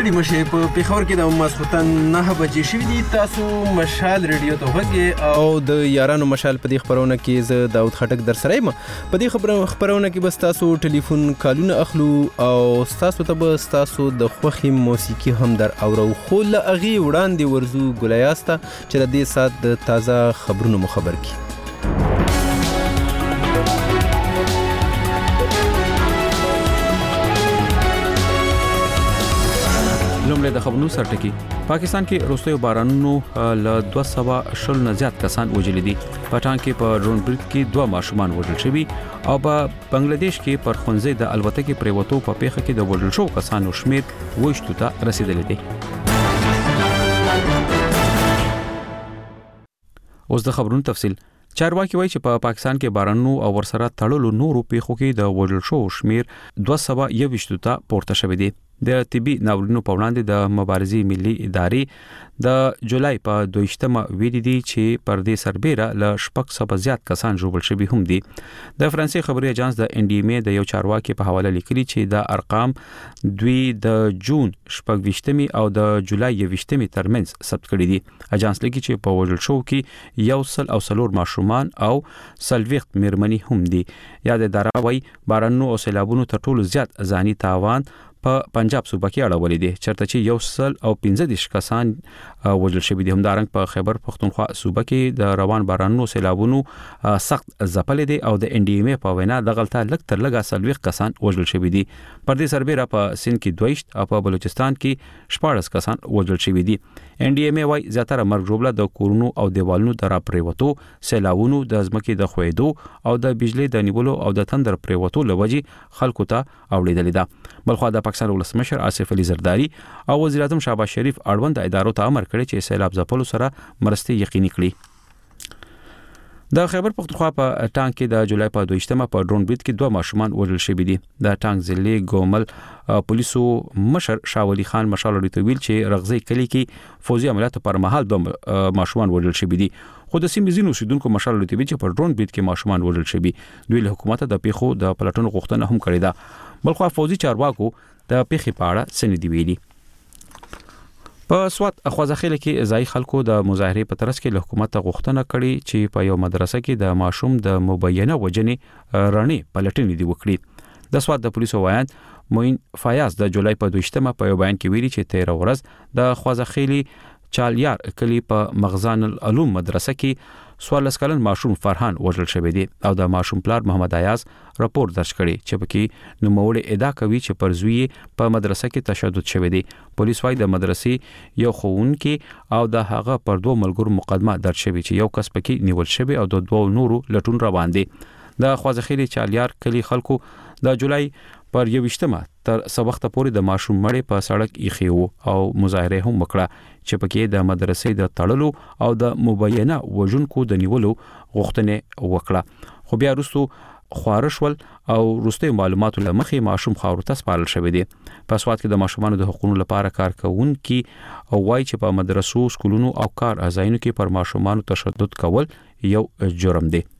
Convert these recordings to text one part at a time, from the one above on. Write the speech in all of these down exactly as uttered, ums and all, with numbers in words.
ستړي مشه په پیښور کې د ماسختن نه بجې شوې دي. تاسو مشال ریډیو ته وګورئ او د یارانو مشال په دې خبرونه کې زه داود خټک در سره یم. په دې خبرونه خبرونه کې بس تاسو ټلیفون کالونه اخلو او تاسو ته به تاسو د خوخي موسیقي هم در اورو. خو له اغي وړاندې ورزو ګلیاستا چې د دې سات د تازه خبرونو مخبر کی. لومړی د خبرونو سرټکی. پاکستان کې وروستیو بارانونو له دوه سوه شل نه زیات کسان وژل دي. پټان کې په ډرون بریډ کې دوه ماشومان وژل شوي او په بنگلاديش کې پر خونځې د الوتکې پریوتو په پیښه کې د وژل شو کسانو شمیر وشتو ته رسیدلی دی. اوس د خبرونو تفصیل. چارواکي وایي چې په پا پاکستان کې بارانونو او ورسره تړلو نورو پیښو کې د وژل شو شمیر دوه سوه یوویشت ته پورته شوی دی. د طبي ناورینونو په وړاندې د مبارزې ملي ادارې د جولای په دویشتمه ویلي دي چې پر دې سربېره له شپږ سوه زیات کسان ژوبل شوي هم دي. د فرانسې خبري اژانس د ان ډي ام ای د یو چارواکي په حواله لیکلي چې د ارقام دوی د جون شپږویشتمې او د جولای یوویشتمې ترمنځ ثبت کړي دي. اژانس لیکي چې په وژل شو کې یو سل او څلور ماشومان او څلوېښت میرمنې هم دي. یاد اداره وايي بارانونو او سیلابونو تر ټولو زیات ځاني تاوان په پنجاب صوبه کې اړولې دي چرته چې یو سل او پنځه دیش کسان وژل شوي دي. همدارنګ په خیبر پختونخوا صوبه کې د روان بارانونو سیلابونو سخت ځپلې دي او د ان ډي ام ای په وینا دغلطه لږ تر لږه څلوېښت کسان وژل شوي دي. پر دې سربېره په سند کې دویشت او په بلوچستان کې شپاړس کسان وژل شوي دي. ان ډي ام ای وايي زیاتره مرګ ژوبله د کورونو او دیوالونو د راپریوتو، سیلابونو، د ځمکې د ښویدو او د بجلی د نیولو او د تندر پریوتو لوجې خلکو ته اوړېدلې ده. بلخوا د پاکستان ولسمشر آصف علي زرداری او وزیر اعظم شهباز شریف اړوند ادارو ته امر کړی چې سیلاب ځپلو سره مرستې یقیني کړي. د خیبر پختونخوا په ټانک کې د جولای په دویشتمه په ډرون بریډ کې دوه ماشومان وژل شوي دي. د ټانک ضلع ګومل پولیسو مشر شاولی خان مشال ته ویل چې رغزي کلی کې فوزي عملیاتو پر مهال دوه ماشومان وژل شوي دي. خو د سیمې ځینو اوسیدونکو مشال ته ویل چې په ډرون بریډ کې ماشومان وژل شوي. دوی له حکومت د پیښو د پلټنو غوښتنه هم کړې ده. بلخوا فوزي چارواکو د پیښې په اړه څه نه دی ویلي. په سوات خوځخیل کې ځای خلکو د مظاهره په ترڅ کې له حکومت غوښتنه کړې چې په یو مدرسه کې د ماشوم د مبینه وجنې رڼې پلټنې دی وکړي. د سوات د پولیسو وایي موین فیاض د جولای په دویشتمه په یو بیان کې ویلي چې تیر ورځ د خوځخیل چالیار کلی په مغزان العلوم مدرسه کې سوالس کلن ماشوم فرحان وژل شوی دی او د ماشوم پلار محمد ایاز راپور درج کړي چې پکې نوموړی ادعا کوي چې پر زوی په مدرسه کې تشدد شوی دی. پولیس وايي د مدرسې یو ښوونکي او د هغه پر دوه ملګرو مقدمه درج شوی چې یو کس پکې نیول شوی او د دوه نورو لټون روان دي. د خوځخیل چالیار کلی خلکو د جولای پر یوویشتمه تر څو وخت پورې د ماشوم مړی په سړک ایښی وو او مظاهره هم وکړه چې پکې د مدرسې د تړلو او د مبینه وژونکو د نیولو غوښتنه وکړه. خو بیا وروسته خوارشول او وروستي معلوماتو لمخې ماشوم خاورو ته سپارل شوی دی. په سوات کې د ماشومانو د حقوقو لپاره کار کوونکي او وایي چې په مدرسو، سکولونو او کار ځایونو کې پر ماشومانو تشدد کول یو جرم دی.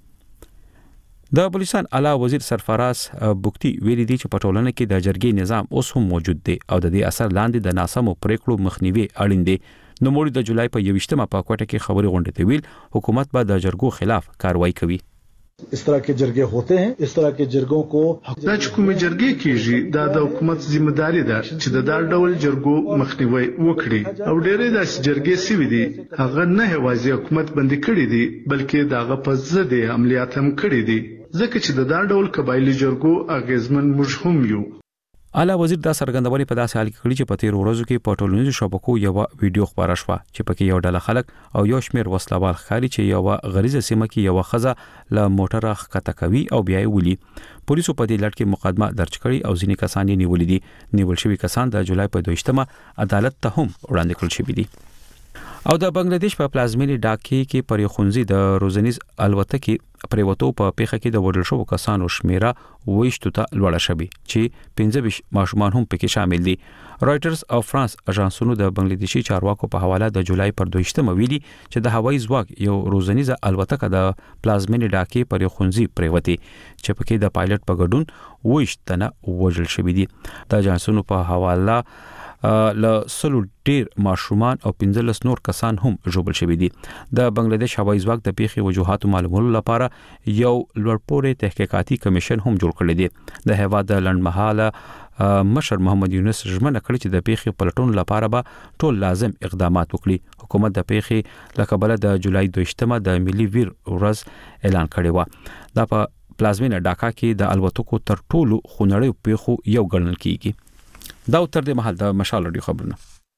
د بلوچستان اعلی وزیر سرفراز بوکتی ویلي دی چې په ټولنه کې د جرګې نظام اوس هم موجود دی او د دې اثر لاندې د ناسمو پریکړو مخنیوي اړین دی. نو موږ د جولای په یوویشتمه په کوټه کې خبري غونډه ته ویل حکومت به د جرګو خلاف کاروایی کوي. इस तरह के जरगे होते हैं. इस तरह के जरगों को دا چې کومه جرګې کیږي دا د حکومت ذمہ داری ده چې د دا ډول جرګو مخنیوي وکړي او ډېرې داسې جرګې سوي دي هغه نه یوازې حکومت بندي کړي دي بلکې داغه په ضد عملیات هم کړي دي ځکه چې د دا ډول قبایلی جرګو اغیزمن موږ هم یو. اعلی وزیر دا څرګندونه په داسې حال کې کړې چې په تیر ورځو کې په ټولنیزو شبکو یو ویډیو خبره شوه چې پکې یو ډله خلک او یو شمېر وسلوال ښکاري چې یو غریزه سیمه کې یو خزه له موټره ښکته کوي او بیا یې ولي. پولیسو په دې لړ کې مقدمه درج کړې او ځینې کسان یې نیولي دي. نیول شوي کسان د جولای په دویشتمه عدالت ته هم وړاندې کړل شوي دي. او د بنگلاديش په پلازمینې ډاکې کې پر خونځي د روزنیز الوتکې پریوتو په پیښه کې د وژل شوو کسانو شمیره ویشتو ته لوړه شوې چې پنځه ویشت ماشومان هم پکې شامل دي. رائټرز او فرانس اژانسونو د بنگلاديشي چارواکو په حواله د جولای پر دویشتمه ویلي چې د هوایي ځواک یو روزنیز الوتکه د پلازمینې ډاکې پر خونځي پریوتي چې پکې د پایلټ په ګډون ویشت تنه وژل شوې دي. د اژانسونو په حواله ل سلو ډیر ماشومان او پنځلس نور کسان هم ژوبل شوي دي. د بنگلاديش هوایي ځواک د پیښې وجوهات معلومولو لپاره یو لوړپوړی تحقیقاتي کمیشن هم جوړ کړی دی. د هیواد د لنډمهاله مشر محمد یونس ژمنه کړې چې د پیښې پلټون لپاره به ټول لازم اقدامات وکړي. حکومت د پیښې لکبله د جولای دویشتمه د ملي ویر ورځ اعلان کړی و. دا په پلازمینه ډاکا کې د الوتکو تر ټولو خونړیو پیښو یو ګڼل کیږي. دا تر دې مهال د مشال رادیو خبرونه.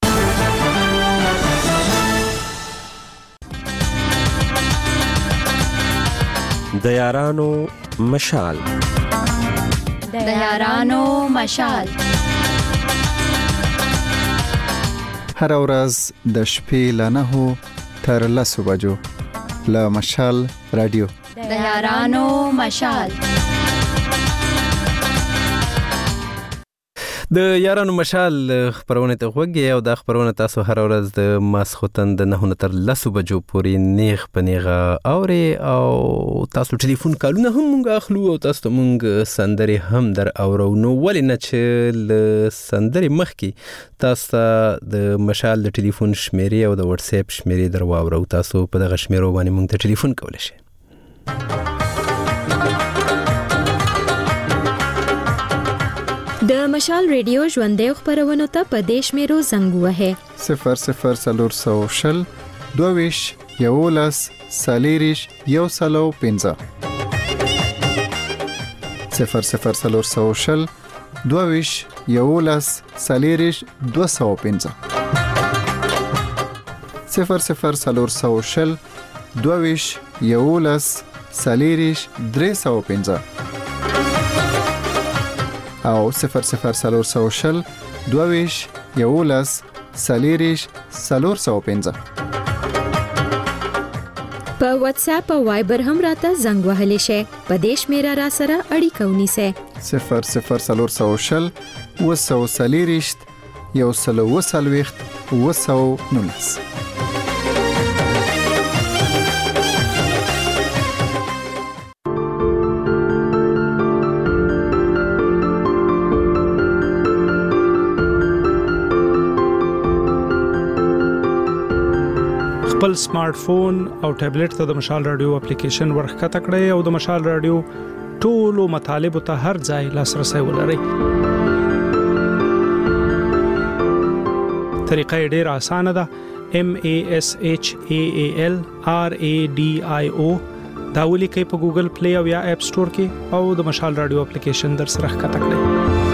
د یارانو مشال د یارانو مشال هر ورځ د شپې له نهو تر لسو بجو له مشال رادیو د یارانو مشال. د یارانو مشال خبرونه ته وګورئ او دا خبرونه تاسو هر ورځ د ماسختن د نه تر لسو بجو پورې نیغ پنیغه اوري او تاسو ټلیفون کالونه هم مونږ اخلو او تاسو مونږ سندري هم در اورو. نو ولې نه چې ل سندري مخکي تاسو د مشال د ټلیفون شمیرې او د واتس اپ شمیرې در واورو. تاسو په دغه شمیرو باندې مونږ ته ټلیفون کولای شئ. د مشال ریډیو ژوندې خبرونه ته په دیش میرو زنګ وهه صفر صفر سلور سو شل دوویش یولس سالیریش یو سلو پنځه صفر صفر سلور سو شل دوویش یولس سالیریش دو سو پنځه صفر صفر سلور سو شل دوویش یولس سالیریش درې سو پنځه او صفر صفر سلور سو شل دوویش یولس سالیریش سلور سو پنځه. په واتس اپ او وایبر هم راته زنګ وهلی شي. په دیش میرا را سره اړیکه ونیسه صفر صفر سلور سو شل وسو سالیریش یو سلو وسلويخت وسو نونس. خپل سمارټ فون او ټابلیټ ته د مشال رادیو اپلیکیشن ورخکته کړئ او د مشال رادیو ټولو مطالب ته هر ځای لاسرسي ولرئ. طریقه ډیره اسانه ده. M A S H A A L R A D I O دا ولیکئ په ګوګل پلی او یا اپ سٹور کې او د مشال رادیو اپلیکیشن در سره ښکته کړئ.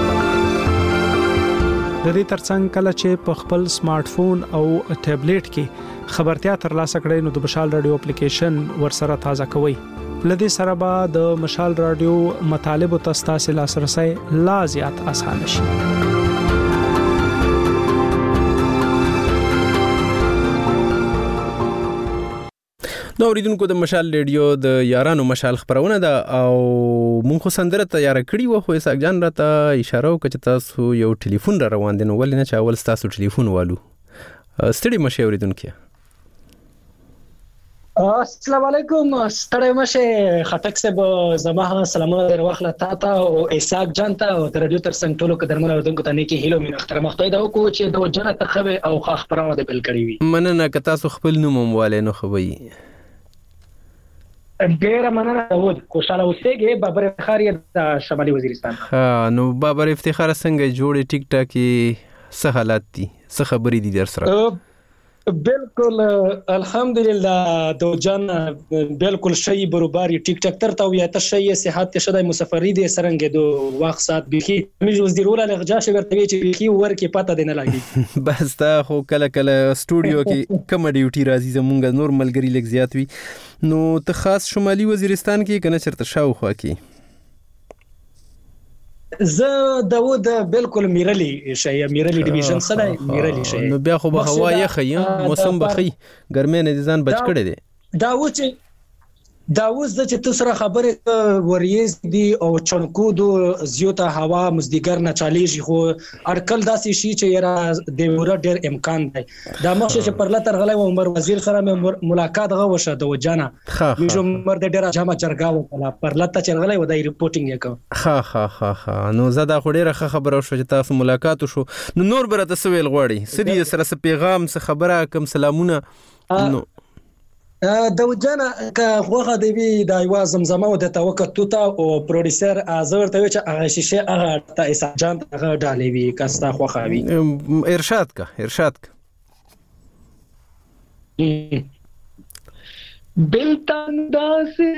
د دې ترڅنګ کله چې په خپل سمارټ فون او ټابلیټ کې خبرتیا ترلاسه کړئ نو د مشال رادیو اپلیکیشن ورسره تازه کوئ. لدې سره به د مشال رادیو مطالب او تاسو لاسرسي لا زیات آسان شي. نو اوریدونکو د مشال ریډیو د یارانو مشال خبرونه ده او مونږ خو سندره تیار کړی و خو اسحاق جان راته اشاره وکړه چې تاسو یو ټلیفون را روان دي. نو ولې نه چې اول تاسو ټلیفون والو ستړي مشه اوریدونکو. السلام علیکم. ستړي مشه خټک صاحب زما سلامونه در واخله تا ته او اسحاق جان ته او د رادیو ترڅنګ ټولو قدرمنو اوریدونکو ته نیکی هیلو مين اختر مخته دا کو چې د جنت خبر او خبرونه د بل کړی وي. مننه که تاسو خپل نوم مواله نو خوي ډیره مننه ود خوشاله اوسېږي. بابر افتخار د شمالي وزیرستان. ها نو بابر افتخار څنګه جوړې ټیک ټاک څه حالات دي څه خبرې دي در سره؟ بالکل الحمدلله دو جان بالکل شی برابر ټیک ټاک تر ته یا ته شی صحت شدای مسافری دي سرنګ دو وخت سات بخي مې وزیر ولا لغجا شي ورته چې بخي ورکه پته دینه لاګي. بس تا خو کله کله سټوډیو کې کوم ډیوټي راځي زمونږ نور ملګری لګ زیات وي. نو ته خاص شمالي وزیرستان کې کنه چرته شاوخوا کې؟ زه داود بالکل میرلی شي میرلی ډیویژن سره میرلی شي. نو بیا خو به هوا یخی موسم بخي ګرمه نه ځان بچ کړی دی. داود چې دا اوس د چې تاسو سره خبره وریز دی او چونکو دو زیوته هوا مزدګر نه چاليږي خو ارکل داسې شي چې یاره د ور ډیر امکان دی دا مخ چې پر لتر غلې عمر وزیر سره ملاقات غوښه د وجانا مې عمر د ډیر جامه چرګا وکړه پر لته چې غلې ودای ریپورتینګ وکړه ها ها ها ها نو زدا خو ډیره خبره شو چې تاسو ملاقات وشو نو نور برته سویل غواړي سړي سره څه پیغام څه خبره کوم سلامونه نو د وجانا که خوغه دی وی د ایوا زمزمه او د توکل توتا او پروډوسر ازور ته چې هغه شیشه هغه ته اسا جان هغه ډالې وی کستا خوغه وی ارشاد کا ارشاد کا بلتاندا سے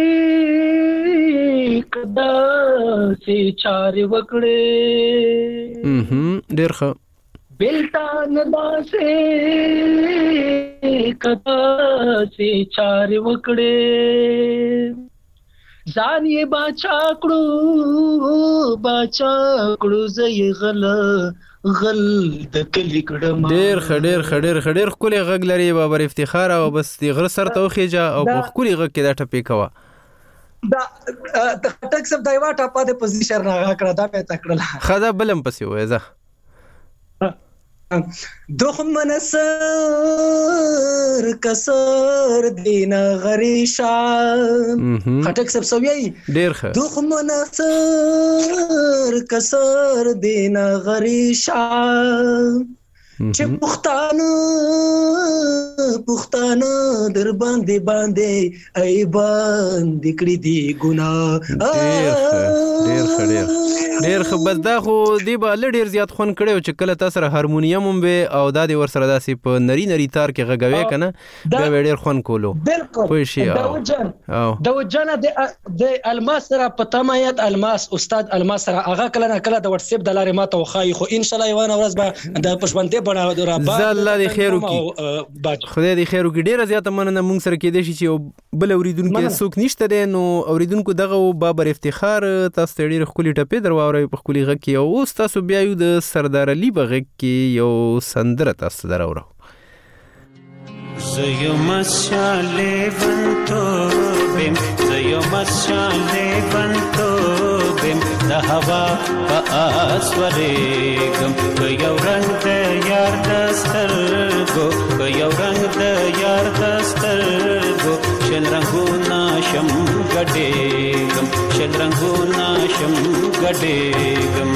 کدا سے چار وکړې هم ډیر ښه بلتاندا سے کدا سے چار وکړې ځان یې باچا کړو باچا کړو زې غل غل د کلی کړم ډیر خډیر خډیر خډیر خولي غږ لري بابر افتخار او بس دی غر سر ته خېجا او خولي غږ کې دا ټپې کوا دا ټک سب دایوا ټاپا د پوزیشن راغ کړه دا په تکړه خدا بلم پسې وې زه دخمن سر کسر دینا غریشا خټک سب سوي ډیر ښه دخمن سر کسر دینا غریشا چې پښتانه پښتانه در باندې باندې ای باندې کړی دی ګناه ډیر ډیر ډیر ډیر خو بس دا خو دی به ډیر زیات خون کړو چې کله تاسو سره هارمونیم هم به او دا دی ور سره داسې په نری نری تار کې غږوي کنه دا ډیر خون کولو بالکل دا وجن دا وجن د الماس سره په تمایت الماس استاد الماس سره هغه کله نه کله د واتس اپ د لارې ماته وخای خو ان شاء الله یوه ورځ به د پښبندې بڼه را با الله دې خیر وکړي خدای دې خیر وکړي ډیره زیاته مننه مونږ سره کې دي چې بل اوریدونکو څوک نشته دی نو اوریدونکو دغه بابر افتخار تاسو ډیره خولي ټپې درو او په خولي غږ کې او تاسو بیا یو د سردار علي بغږ کې یو سندره تاسو دراوړو زيو مشاله بنتو بم زيو مشاله بنتو بم د هوا په اسورېګم یو رنگ د یار دسترګو یو رنگ د یار دسترګو شل رنگونه شم ګډېګم شل رنگونه شم ګډېګم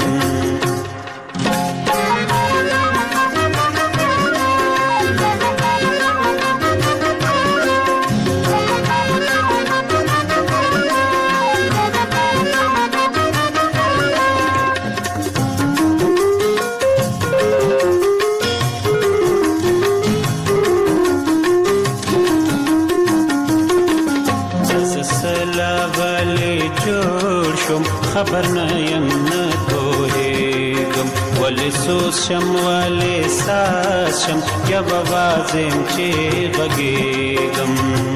خبر نه يم نه پوهېږم ولې سوز شم ولې ساز شم یا به وازم چې غږېږم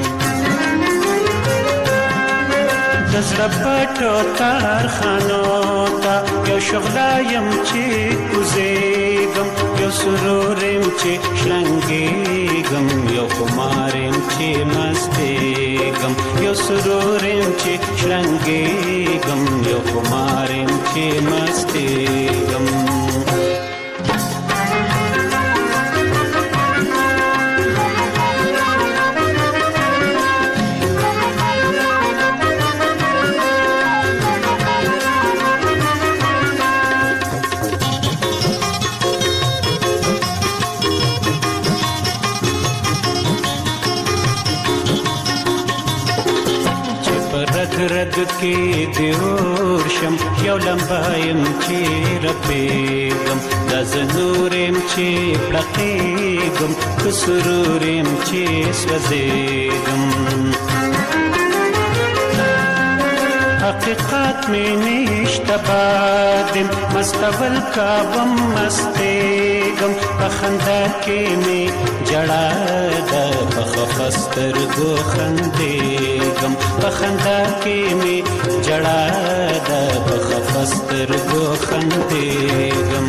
د زړه پټو کارخانو ته یو شغله یم چې کوزېږم یو سرور یم چې شلنګېږم یو خمار یم چې مستېږم یو سرور یم چې شلنګېږم یو خمار یم چې مستېږم رد کې دیور شم یو لمبایم چې رپېږم د زنورم چې پړقېږم که سرورم چې سوځېږم حقیقت می نشته بادم مستول کابم مستېږم په خندا کې می جړا ده په خفه سترګو خندېږم په خندا کې می جړا ده په خفه سترګو خندېږم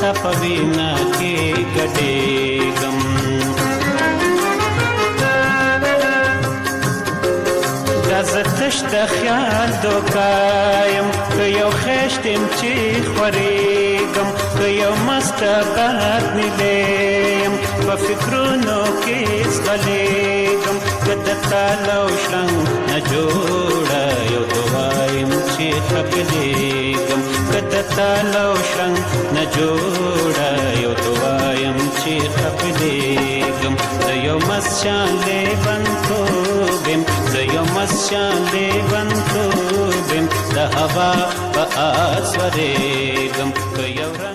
ستا پوینا کې ګډېږم زتش د خیال دوکایم که یو خشتم چې خورېږم که یو مست باد نیلیم په فکرونو کې ځغلېږم که د تاله و شرنګ نه جوړه یو دوایم چې خفلېږم که د تاله و شرنګ نه جوړه یو دوایم چې خفلېږم زه یو مست شان لیونتوب یم زه یو مست شان لیونتوب یم د هوا په آس ورېږم که یو رنګ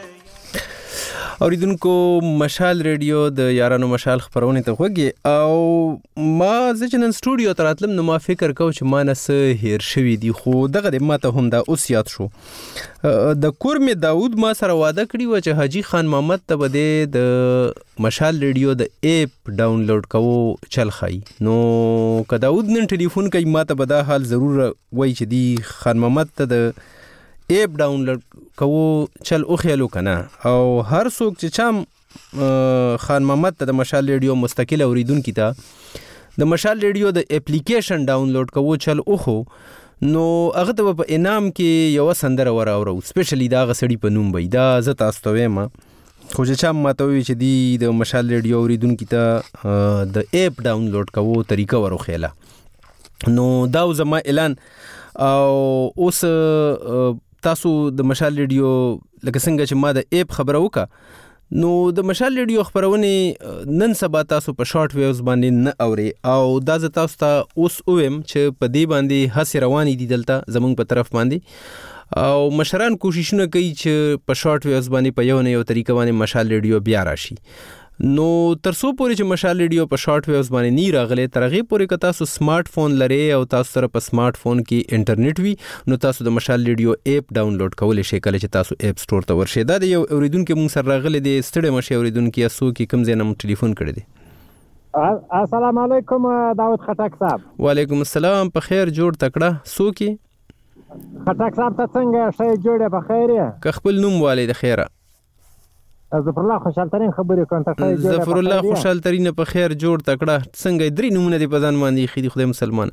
اوریدونکو مشال ریډیو د یارانو مشال خبرونه ته وګي او ما ځکه نن سټوډیو ته راتلم نو ما فکر کو چې ما نه څه هیر شوی دی خو دغه د ماته هم دا اوس یاد شو د کورمې داود ما سره وعده کړی و چې حاجی خان محمد ته بده د مشال ریډیو د اپ ډاونلوډ کوو چل خای نو که داود نن ټلیفون کوي ماته به دا حال ضرور وای چې دی خان محمد ته د اپ ډاونلوډ کوو چل او خیالو کنه او هر څوک چې چام خان محمد ته د مشال ریډیو مستقل اوریدونکو ته د مشال ریډیو د اپلیکیشن ډاونلوډ کوو چل او خو نو هغه ته په انعام کې یو سندره وراورو سپیشلی دا غسړی په نوم وای دا زه تاسو ته وایم خو چې چام ماته وی چې دی د مشال ریډیو اوریدونکو ته د اپ ډاونلوډ کوو طریقه ورخېله نو دا زما اعلان او اوس تاسو د مشال ریډیو لکه څنګه چې ما د اپ خبره وکړه نو د مشال ریډیو خبرونه نن سبا تاسو په شارټ ویوز باندې نه اوري او دا ز تاسو ته اوس اوم چې په دې باندې هڅه روانې دي دلته زمونږ په طرف باندې او مشران کوششونه کوي چې په شارټ ویوز باندې په یو نه یو طریقه باندې مشال ریډیو بیا راشي نو ترسو پورې چې مشال ریډیو په شارټ ویوز باندې نه راغله ترغه پورې که تاسو سمارټ فون لري او تاسو سره په سمارټ فون کې انټرنیټ وي نو تاسو د مشال ریډیو اپ ډاونلوډ کولای شئ کله چې تاسو اپ سٹور ته ورشئ دا د یو اوریدونکو مون سره راغله د ستړي مشه اوریدونکو اسو کې کم زینم ټلیفون کړی دی السلام علیکم داود خټک صاحب وعلیکم السلام په خیر جوړ تکړه سو کې خټک صاحب ته څنګه شې جوړه په خیر که خپل نوم والي د خیره ظفر الله خوشحال ترين خبرې کوم ته ظفر الله خوشحال ترين په خیر جوړ تکړه څنګه درې نمونه دي په ځان باندې خېدي خدای مسلمان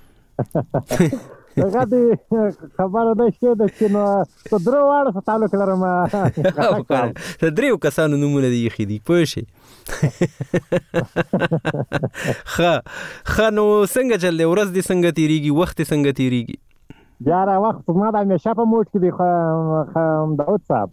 هغه دې خبره ده چې د چینو په درو واړو تعلق لرم ته درې کسانو نمونه دي خېدي پوه شي خا خانو څنګه چل ورځ دي څنګه تیریږي وخت څنګه تیریږي یاره وخت ما د همیشه په موټ کې دی داود صاحب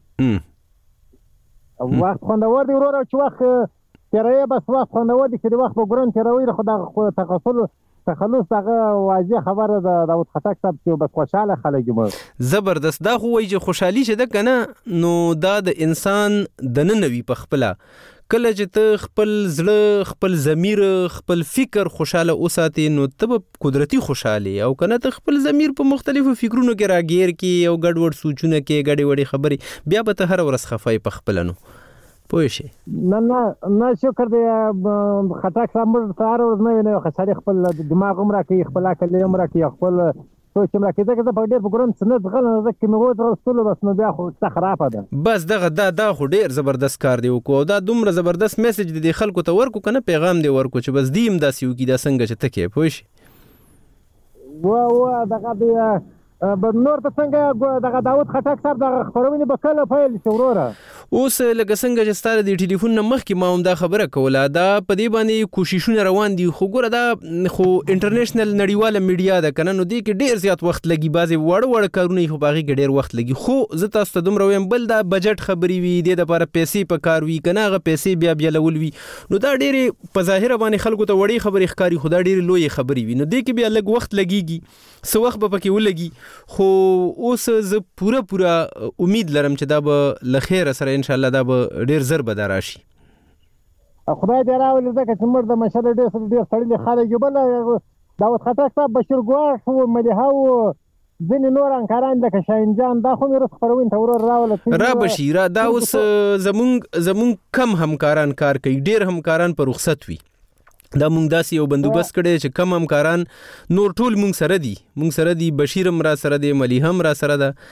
وخت خوندور دی ورور چې وخت تیرې بس وخت خوندور دی چې وخت په ګرون تیروي خو د تخصص تخلص هغه واضح خبره ده داود خټک صاحب چې بس خوشاله خلک مو زبردست دا خو وایي چې خوشحالي شه ده کنه نو دا د انسان د ننوي په خپل کله چې ته خپل زړه خپل ضمیر خپل فکر خوشاله اوساتې نو ته قدرتي خوشاله او کنه ته خپل ضمیر په مختلفو فکرونو کې راګیر کې او ګډوډ سوچونه کې ګډې وډې خبرې بیا به ته هر ورځ خفای په خپلنو پوه شي نه نه نه شکر دې خټک صاحب هر ورځ نه نه خساري خپل دماغ عمره کې خپل کله عمره کې خپل سوچ عمره کې دغه په ډېر بګرون څه نه ځغل نه ځکه مې وځو رسول بس نو بیا خو څه خراب ده بس دغه دا دا خو ډېر زبردست کار دی وکړو دا دومره زبردست میسج دی خلکو ته ورکو کنه پیغام دی ورکو چې بس دیم داسې وکي دا څنګه چې تکې پوه شي و و دغه دی نور ته څنګه دغه داود خټک صاحب دغه خبرونه به کله پیل شي وروره اوس لکه څنګه چې ستاره دی ټلیفون نه مخکې ما هم دا خبره کوله دا په دې باندې کوششونه روان دي خو ګوره دا خو انټرنیشنل نړیواله میډیا ده کنه نو دې کې ډیر زیات وخت لګي بعضې وړ وړ کارونه خو باغې کې ډیر وخت لګي خو زه تاسو ته دومره وایم بل دا بجټ خبرې وي د لپاره پیسې په کار وي کنه هغه پیسې بیا بیا لول وي نو دا ډېرې په ظاهر باندې خلکو ته وړې خبرې ښکاري خو دا ډېرې لوی خبرې وي نو دې کې بیا لږ وخت لګيږي څه وخت به پکې ولګي خو اوس زه پوره پوره امید لرم چې دا به له خیره سره ان شاء الله دا به ډیر زر به راشي خدای دې راولي ځکه چې موږ د مشر ډیر ډیر سړي خلک بل داود خټک صاحب بشیر ګواښ او مليها او ځینې نور انکاران لکه شاهین جان دا خو مې رس خبرونه ته ورور راوله را بشیر دا اوس زمونږ زمونږ کم همکاران کار کوي ډیر همکاران په رخصت وي دا مونږ داسې یو بندوبست کړی چې کم همکاران نور ټول مونږ سره دي مونږ سره دي بشیر هم را سره دی ملی هم را سره ده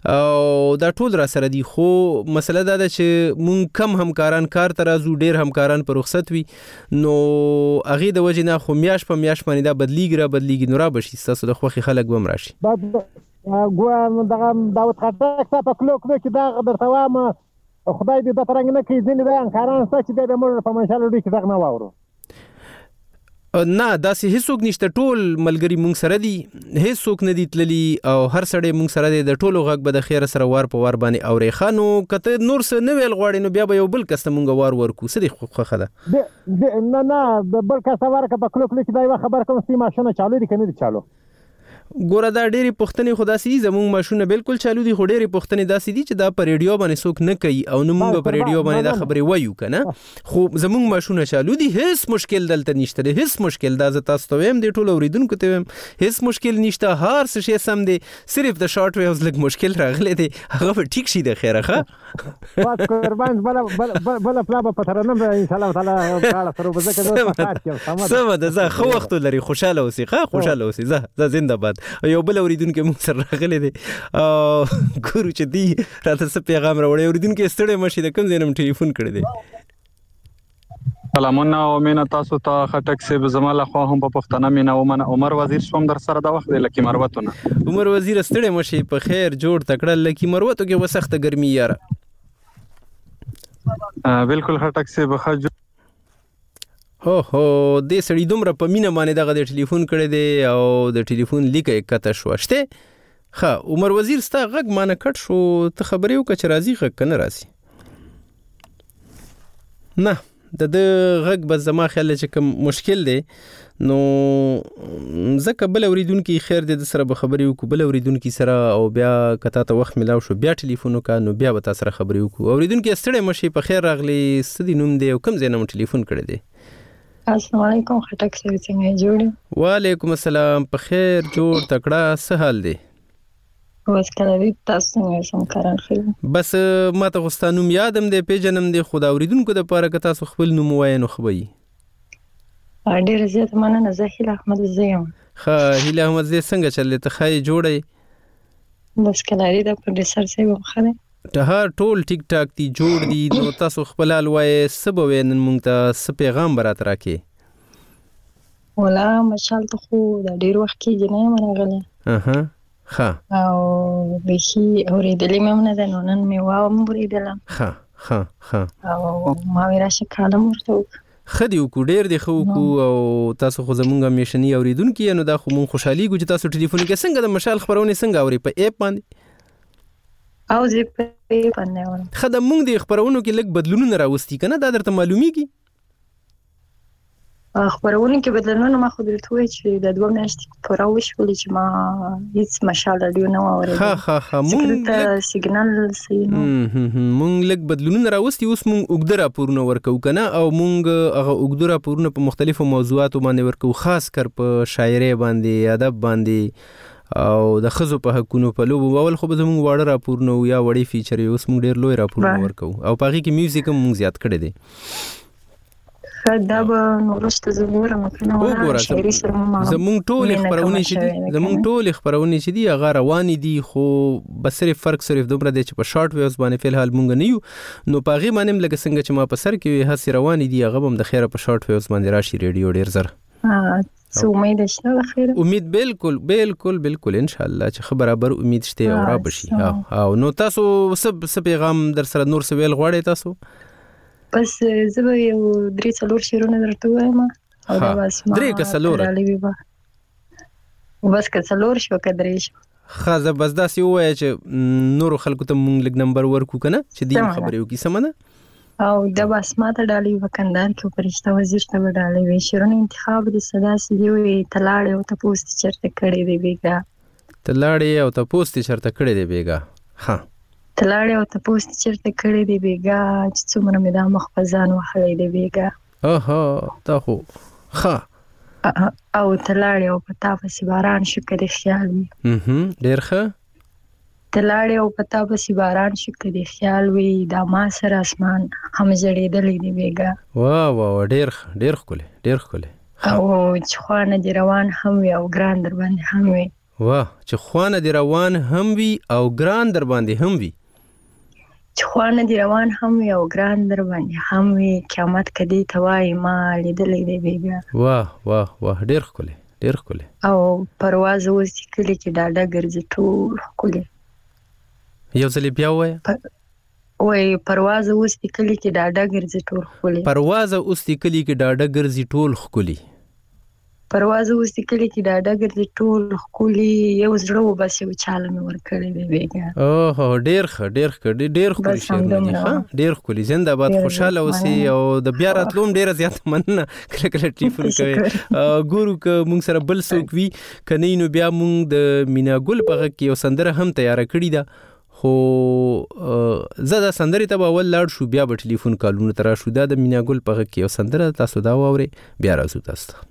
او دا ټول را سره دي خو مسله دا ده چې مونږ کم همکاران کار ته راځو ډیر همکاران په رخصت وي نو هغه د وجې نه خو میاش په میاش باندې دا بدلیږي را بدلیږي نو را بشي تاسو د خوخي خلک بم راشي ګوام دغه داوود خټک څه په کلو کلو کې دا درته وام خدای دې د ترنګ نه کوي ځینې دا همکاران څه چې د موږ په مشال ډوډۍ کې دغه نه واورو نه داسې هیڅوک نشته ټول ملګری مونږ سره دي هیڅوک نه دي تللی او هر سړی مونږ سره دی د ټولو غږ به د خیر سره وار په وار باندې اورې خانو کته نور څه نه ویل غواړي نو بیا به یو بل کس ته مونږ وار ورکو څه دی خوخه ده نه نه بل کس ورکه په کلو کلو کې دا یو خبر کوم چې ماشونه چالو دي کنه دي چالو ګوره دا ډېری پښتنې خدا سي زموږ ماشونه بالکل چالو دي خو ډېری پښتنې داسې دي چې دا په ریډیو باندې څوک نه کوي او نو موږ په ریډیو باندې دا خبرې وایو کنه خو زموږ ماشونه چالو دي هیڅ مشکل دلته نشته هیڅ مشکل دا ز تاسو ته ویم دی ټول اوریدونکو ته ویم هیڅ مشکل نشته هر څه شی سم دی صرف د شارټ ویوز لګ مشکل راغلی دی هغه به ټیک شي د خیره ښه واس قربان بل بل بل پلا په ترنم ان شاء الله تعالی تعالی سره بزکه دوه سم ده زه خو وخت لري خوشاله اوسې ښه خوشاله اوسې زه زه زنده باد یو بل اوریدونکو موږ سره راغلی دی ګورو چې دی راته څه پیغام راوړی اوریدونکو ستړی مشي د کوم ځای نه ټلیفون کړی دی سلامونه او مینا تاسو ته خټک سیب زماله خو هم په پښتنه مینا ومنه عمر وزیر شوم در سره د وخت لکه مروتونه عمر وزیر ستړی مشي په خیر جوړ تکړه لکه مروتو کې وسخت ګرمي یاره بالکل خټک سیب خج هو هو د سړی دومره په مینه باندې دغه د ټلیفون کړی دی او د ټلیفون لیکه کته شو شته ښه عمر وزیر ستا غږ مانه کټ شو ته خبرې وکړه چې راځي غږ کنه راسي نه د د غږ بس زما خیال چې کوم مشکل دی نو ځکه بل اوریدونکو خیر دې سره به خبرې وکړو بل اوریدونکو سره او بیا کته ته وخت ملاو شو بیا ټلیفون وکړه نو بیا به تاسو سره خبرې وکړو اوریدونکو ستړي مشي په خیر راغلی ستدي نوم دی او کوم ځای نه ټلیفون کړی دی السلام علیکم خټک سره څنګه جوړ وعلیکم السلام په خیر جوړ تکړه څه حال دی اوس کله تاسو څنګه سم کاران خو بس ما ته غوستانوم یادم دی پیجنم دی خدا اوریدونکو د پاره که تاسو خپل نوم وای نو خو وي ډیر زیات مننه زهیل احمد زیم ښه هیله احمد زی څنګه چلې ته خای جوړی بس کله د پروډوسر سره وخره ته ټول ټیک ټاک دی جوړ دی نو تاسو خپل الوای سبب نن مونږ ته س پیغام برات راکې ولا مشال ته خو د ډیر وخت کې جنې مرغله اها ښه او بهي اورېدلې مې نه ده نو نن مې واو مې اورېدله ښه ښه ښه او ما ویرا شکاله مرته خدي کو ډیر دی خو کو او تاسو خو زمونږه میشنی اوریدونکو نو دا خو مون خوشحالي ګو چې تاسو ټلیفون کې څنګه د مشال خبرونه څنګه اوري په اپ باندې او زه په باندې ورم خدای مونږ د خبرونو کې لږ بدلونونه راوستي کنه دا درته معلومیږي خبرونه کې بدلونونه ما خو درته وای چې د دوه میاشتې پر اوښول چې ما هیڅ مشال راډیو نه اورېدل ها ها ها مونږ سیګنال سینو مونږ لږ بدلونونه راوستي اوس مونږ وګدرا پورونه ورکو کنه او مونږ هغه وګدرا پورونه په مختلفو موضوعاتو باندې ورکو خاص کر په شاعري باندې ادب باندې او د خزو په حقونو په لوب اول خو به زموږ واړه راپورونه یا وړي فیچر اوس موږ ډیر لوی راپورونه ورکو او په هغه کې میوزیک هم موږ زیات کړی دی دا به نورسته زموږه مکنه ولا شاعري سره ما زموږ ټول خبرونه چې دي زموږ ټول خبرونه چې دي هغه روان دي خو بس صرف فرق صرف دومره دی چې په شارټ ویوز باندې فل حال مونږ نه یو نو په هغه باندې لکه څنګه چې ما په سر کې هڅه روان دي هغه هم د خیره په شارټ ویوز باندې راشي ریډیو ډیر زر سو امید شته خیر امید بالکل بالکل بالکل ان شاء الله چې برابر امید شته او را بشي او نو تاسو سب سب پیغام در سره نور سویل غواړی تاسو بس زه یو درې څلور شیرونه درته وایم او دا بس ما درې کسلور بس کسلور شو کدرې شو خازه بس دا سی وای چې نور خلکو ته مونږ لګ نمبر ورکو کنه چې دې خبرې وکي سمنه او دا بس ما ته ډالۍ وکندار کې پرشته وزیر ته ډالۍ وی شیرونه انتخاب دي صدا سي وی تلاړې او تاسو چرته کړې دی بیګا تلاړې او تاسو چرته کړې دی بیګا ها تلاړې او تاسو چرته کړې دی بیګا چې څومره مې د مخفزان وخلې دی بیګا اوه تا خو ها او تلاړې او پتا په باران شو کړي خیال وي هم ډیر ښه تلاړې او پتا په باران شو کړي خیال وي د ما سره اسمان هم جړېدلې دی بیګا واه واه ډیر ډیر خولې ډیر خولې او چې خوانه دی روان هم وي او ګران در باندې هم وي واه چې خوانه دی روان هم وي او ګران در باندې هم وي. چې خوانه دی روان هم وي او ګران در باندې هم وي، قیامت کدی توای ما لیدلې دی بیګا. واه واه واه ډیر ښکلی ډیر ښکلی. او پرواز اوس کلی کې ډاډه ګرځي ټول ښکلی. یو ځل بیا وایه. وای پرواز اوس کلی کې ډاډه ګرځي ټول ښکلی. پرواز اوس کلی کې ډاډه ګرځي ټول ښکلی. پرواز اوس کلی کې ډاډه ګرځي ټول ښکلی. یو زړه و بس یو چاله مې ورکړی دی بیګا. اوه ډیر ښه ډیر ښه ډیر ښکلی شعرونه دي. ښه ډیر ښکلی. زنده باد، خوشاله اوسئ او د بیا راتلوم ډیره زیاته مننه. کله کله ټلیفون کوئ. ګورو که موږ سره بل څوک وي که نه نو بیا موږ د مینا ګل په غږ کې یو سندره هم تیاره کړې ده، خو زه دا سندرې ته به اول لاړ شو بیا به ټلیفون کالونو ته راشو. دا د مینا ګل په غږ کې یو سندره، تاسو دا واورئ بیا راځو تاسو ته.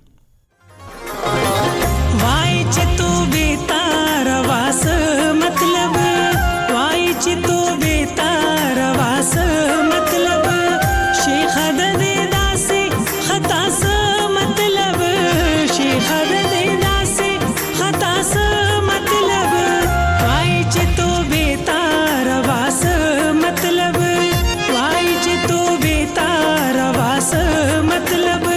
وای چې تو بیتار واس مطلب، وای چې تو بیتار واس مطلب، شیخ د دې داسې خطا س مطلب، شیخ د دې داسې خطا س مطلب، وای چې تو بیتار واس مطلب، وای چې تو بیتار واس مطلب.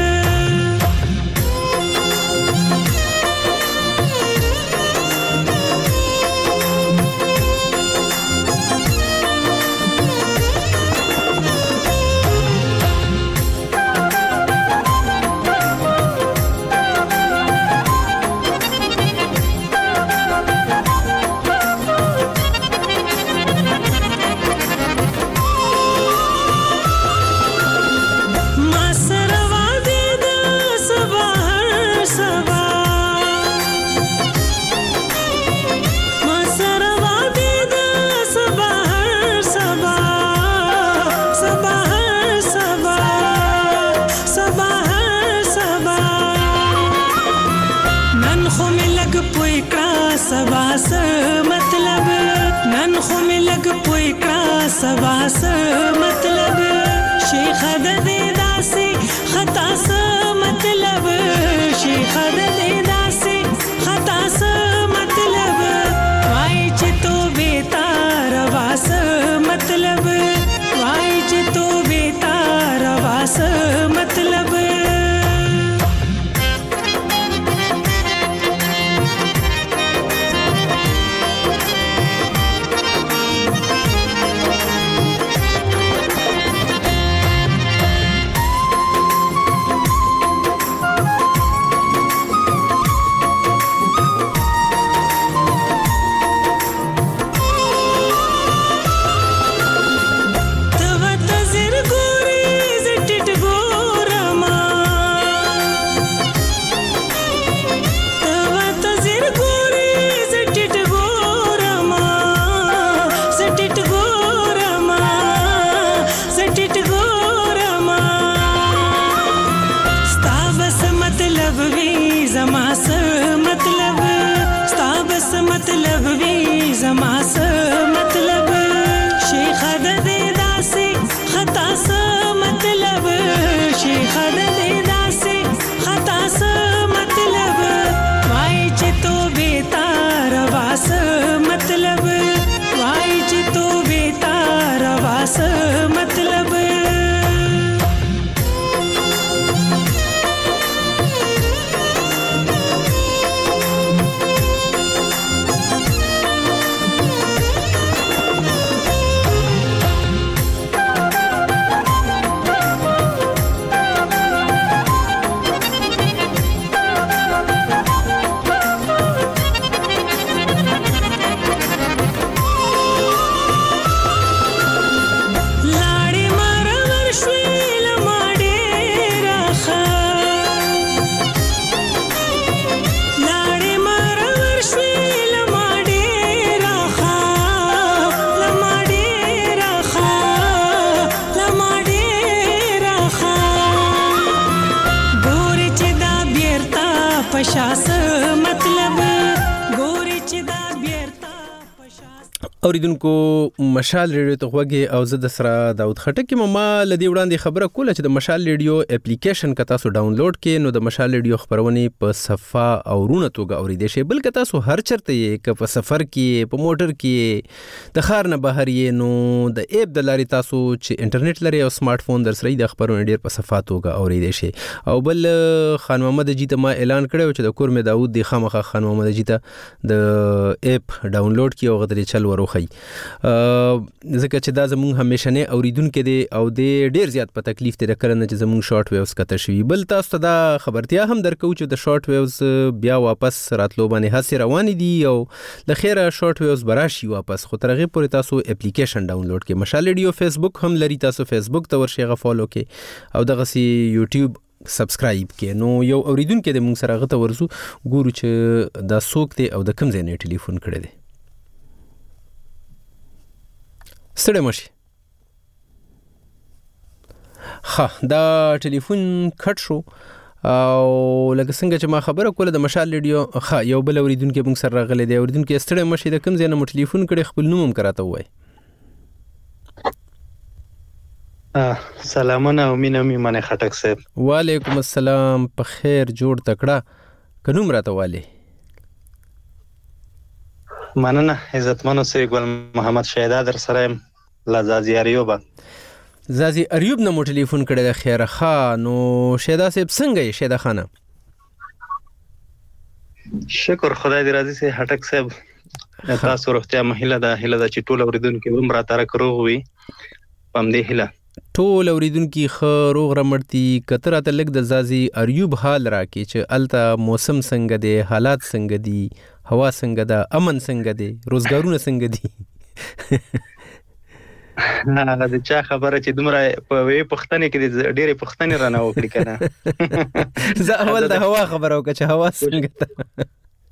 سبا س مطلب، شیخ د دې داسې خطا س مطلب، شیخ د دې داسې خطا س مطلب، وای چې تو بیتار واس مطلب، وای چې تو بیتار واس مطلب. मतलब वी जमा स मतलब, शेख द दे दासे खता स मतलब, शेख द दे दासे खता स मतलब, वाई च तो बेतार वास मतलब, वाई च तो बेतार वास मतलब. लाड़ी اوریدونکو مشال ریډیو ته غوږی او زه د سره داود خټک یم. ما لدی وړاندې خبره کوله چې د مشال ریډیو اپلیکیشن که تاسو ډاونلوډ کړئ نو د مشال ریډیو خبرونه په صفه او رونه توګه اوریدئ شئ. بلکې تاسو هر چرته یې که په سفر کې په موټر کې د ښار نه بهر یې نو د ایپ د لارې تاسو چې انټرنیټ لري او سمارټ فون در سره د خبرونه ډیر په صفه توګه اوریدئ شئ. او بل خان محمد جی ته ما اعلان کړو چې د کور مې داود دی خامخا خان محمد جی ته د ایپ ډاونلوډ کړئ او غدري چل ورو خی ځکه چې دا زموږ همیشنه اوریدونکو دی او د ډیر زیات په تکلیف ته کرنه چې زموږ شارټ ویوز کته شوی. بل تاسو ته دا خبرتیا هم درکو چې د شارټ ویوز بیا واپس راتلو باندې هڅه روان دي او د خیره شارټ ویوز براشي واپس. خو ترغه پورې تاسو اپلیکیشن ډاونلوډ کړئ. مشال ریډیو فیسبوک هم لري، تاسو فیسبوک ته ورشي غو فالو کړئ او دغه سی یوټیوب سبسکرایب کړئ. نو یو اوریدونکو د موږ سره غته ورزو ګورو چې دا سوک دی او د کوم ځای نه ټلیفون کړی دی. سړی مشي ښه دا ټلیفون کټ شو او لکه څنګه چې ما خبره کوله د مشال ریډیو ښه یو بل اوریدونکو موږ سره راغلی دی. اوریدونکو ستړی مشي د کوم ځای نه مو ټلیفون کړی خپل نوم هم کراته وای. سلامونه او مینه می منه خټک صاحب. وعلیکم السلام. په خیر جوړ تکړه کنوم راته والی. مننه عزتمنو سي ګل محمد شهدا در سره لزازي اریوب. زازي اریوب نه مو ټلیفون کړی د خیره ښه. نو شهدا صاحب څنګه یې شهدا خانه؟ شکر خدای دې راضي سي هټک صاحب. تاسو روغتیا مهله ده هله د چټول اوریدونکو هم را تر کروغ وي پم دې هله ټول اوریدونکو خ روغ رمړتي کتره ته لګ د زازي اریوب حال راکې چې الته موسم څنګه دی، حالات څنګه دي، هوا څنګه ده، امن څنګه دی، روزګارونه څنګه دي؟ هغه د چا خبره چې دومره په وی پښتنې کې ډېرې پښتنې رانه وکړي کنه. زه اول د هوا خبره وکړه چې هوا څنګه ده.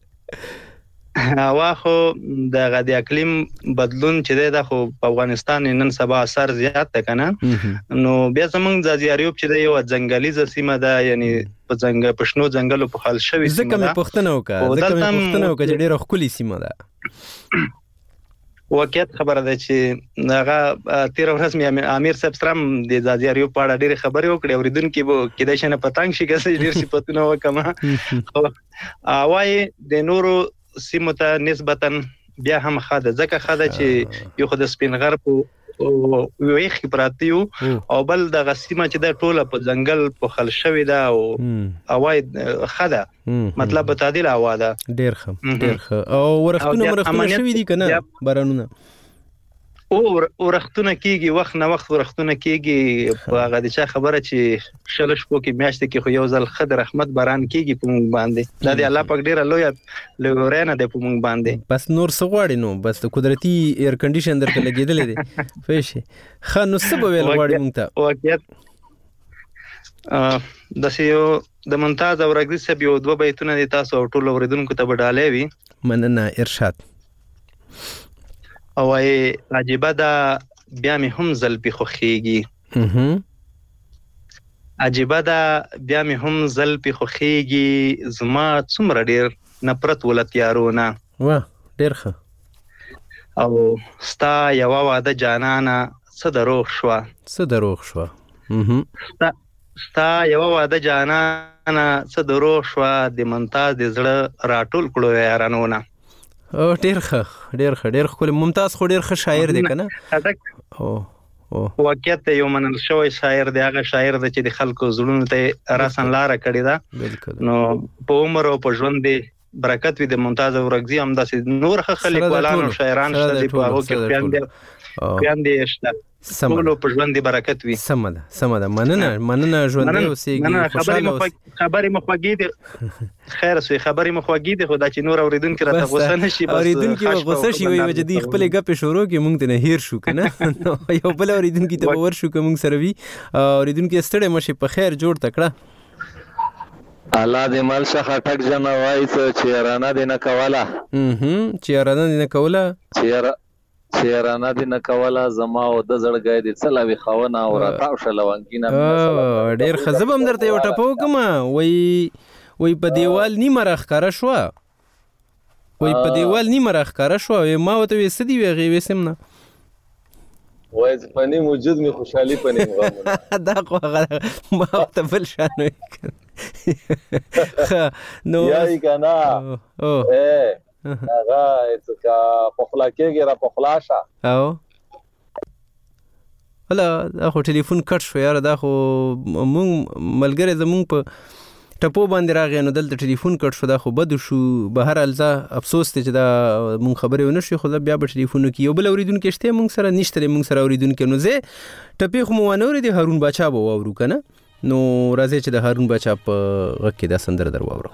هوا خو د غدي اقلیم بدلون چې دی دا خو په افغانستان نن سبا اثر زیات ده کنه. نو بیا زمونږ د زیاریوب چې دی یو ځنګلي سیمه ده، یعنی په ځنګل پښنو ځنګلو په خال شوی سیمه ده. ځکه مې پښتنه وکړه ځکه مې پښتنه وکړه چې ډېره ښکلې سیمه ده. واقعیت خبره ده چې هغه تیر ورځ مې امیر صاحب سره د زیاریوب په اړه ډېرې خبرې وکړې. اوریدونکو به کېدای شي نه پتنګ شي چې ډېر صفاتونه وکم اوای د نورو سیمو ته نسبتا بیا هم خاده ځکه خاده چې یو خد سپینغر په ویخ پراتیو او بل د غسیمه چې د ټوله په ځنګل په خل شوی دا او اوای خاده مطلب تعدیل اوا ده. ډیر ښه ډیر ښه. او ورختونه مرختونه شوی دي کنه بارانونه او ورختونه کیږي وخت نه وخت ورختونه کیږي. په هغه د چا خبره چې شل شپو کې میاشت کې خو یو ځل خد رحمت باران کیږي په مونږ باندې. دا دی الله پاک ډیر لوی لورینه دی په مونږ باندې. بس نور څه غواړي نو بس قدرتي ایر کنډیشن درته لګیدل دي فېشي خا نو څه به ویل غواړي مونږ ته. واقعیت د سیو د ممتاز اورګزي سب یو دوه بیتونه دي تاسو ټول اوریدونکو ته وډالې وي. مننه ارشاد. او ای عجیبه دا بیا می هم زلپی خوخیږي. عجیبه دا بیا می هم زلپی خوخیږي زما څومره ډیر نفرت ولت یارونه. واه ډیر ښه. او ستا یو واده جانانه څه دروغ شو څه دروغ شو. ستا ستا یو واده جانانه څه دروغ شو د ممتاز د زړه راټول کړو یارانونه. او ډیر ښه ډیر ښه ډیر خو ممتاز خو ډیر ښه شاعر دی کنه. او او واقعیت یو منل شوی شاعر دی. هغه شاعر دی چې د خلکو زړونو ته راسن لار کړی دا. بالکل. نو په عمر او په ژوند دی برکت وي د ممتاز اورګزي هم داسې نور خلک ولانو شاعران شته دی په هغه کې پیان دی پیان دی شته ټول په ژوند دی برکت وي. سم ده سم ده. مننه مننه ژوند دی اوسېږي خوشاله خبرې مخوږي دي خیر سوی خبرې مخوږي دي خو دا چې نور اوریدونکو راته غوسه نشي. بس اوریدونکو غوسه شي وي چې دی خپل غپې شروع کې مونږ ته نه هیر شو کنه. یو بل اوریدونکو ته ور شو کوم سره وی اوریدونکو ستړي مشي په خیر جوړ تکړه. الله دې مال څخه ټک جنا وای چې رانه دې نه کوله. هم چې رانه دې نه کوله چې چې رانه دې نه کوله زما او د زړګي دې څلوي خونه او راټاو شلوانګینا. ډېر خزبم درته یو ټپو کوم وای وای په دیوال نیمه راخاره شو. وای په دیوال نیمه راخکاره شو ما وته وې سدي وی غي وسم نه وای پنی موجود می خوشحالي پنی غوامه دا خو ما ته بل شان وي نو یای کنا او اے هغه څنګه پخلا کېږي را پخلاشه او هلا دا خو ټلیفون کټ شو یار دا خو مونږ ملګری زمونږ په ټپو باندې راغی نو دلته ټلیفون کټ شو دا خو بد شو بهر الزا افسوس ته چې دا مونږ خبرې ونه شي خو بیا به ټلیفون کې یو بل اوریدونکو شته مونږ سره نشته مونږ سره اوریدونکو نو زه ټپې خو مو ونه اوریدي هارون باچا به واورو کنه نو راځي چې د هارون باچا په غږ کې دا سندره در واورو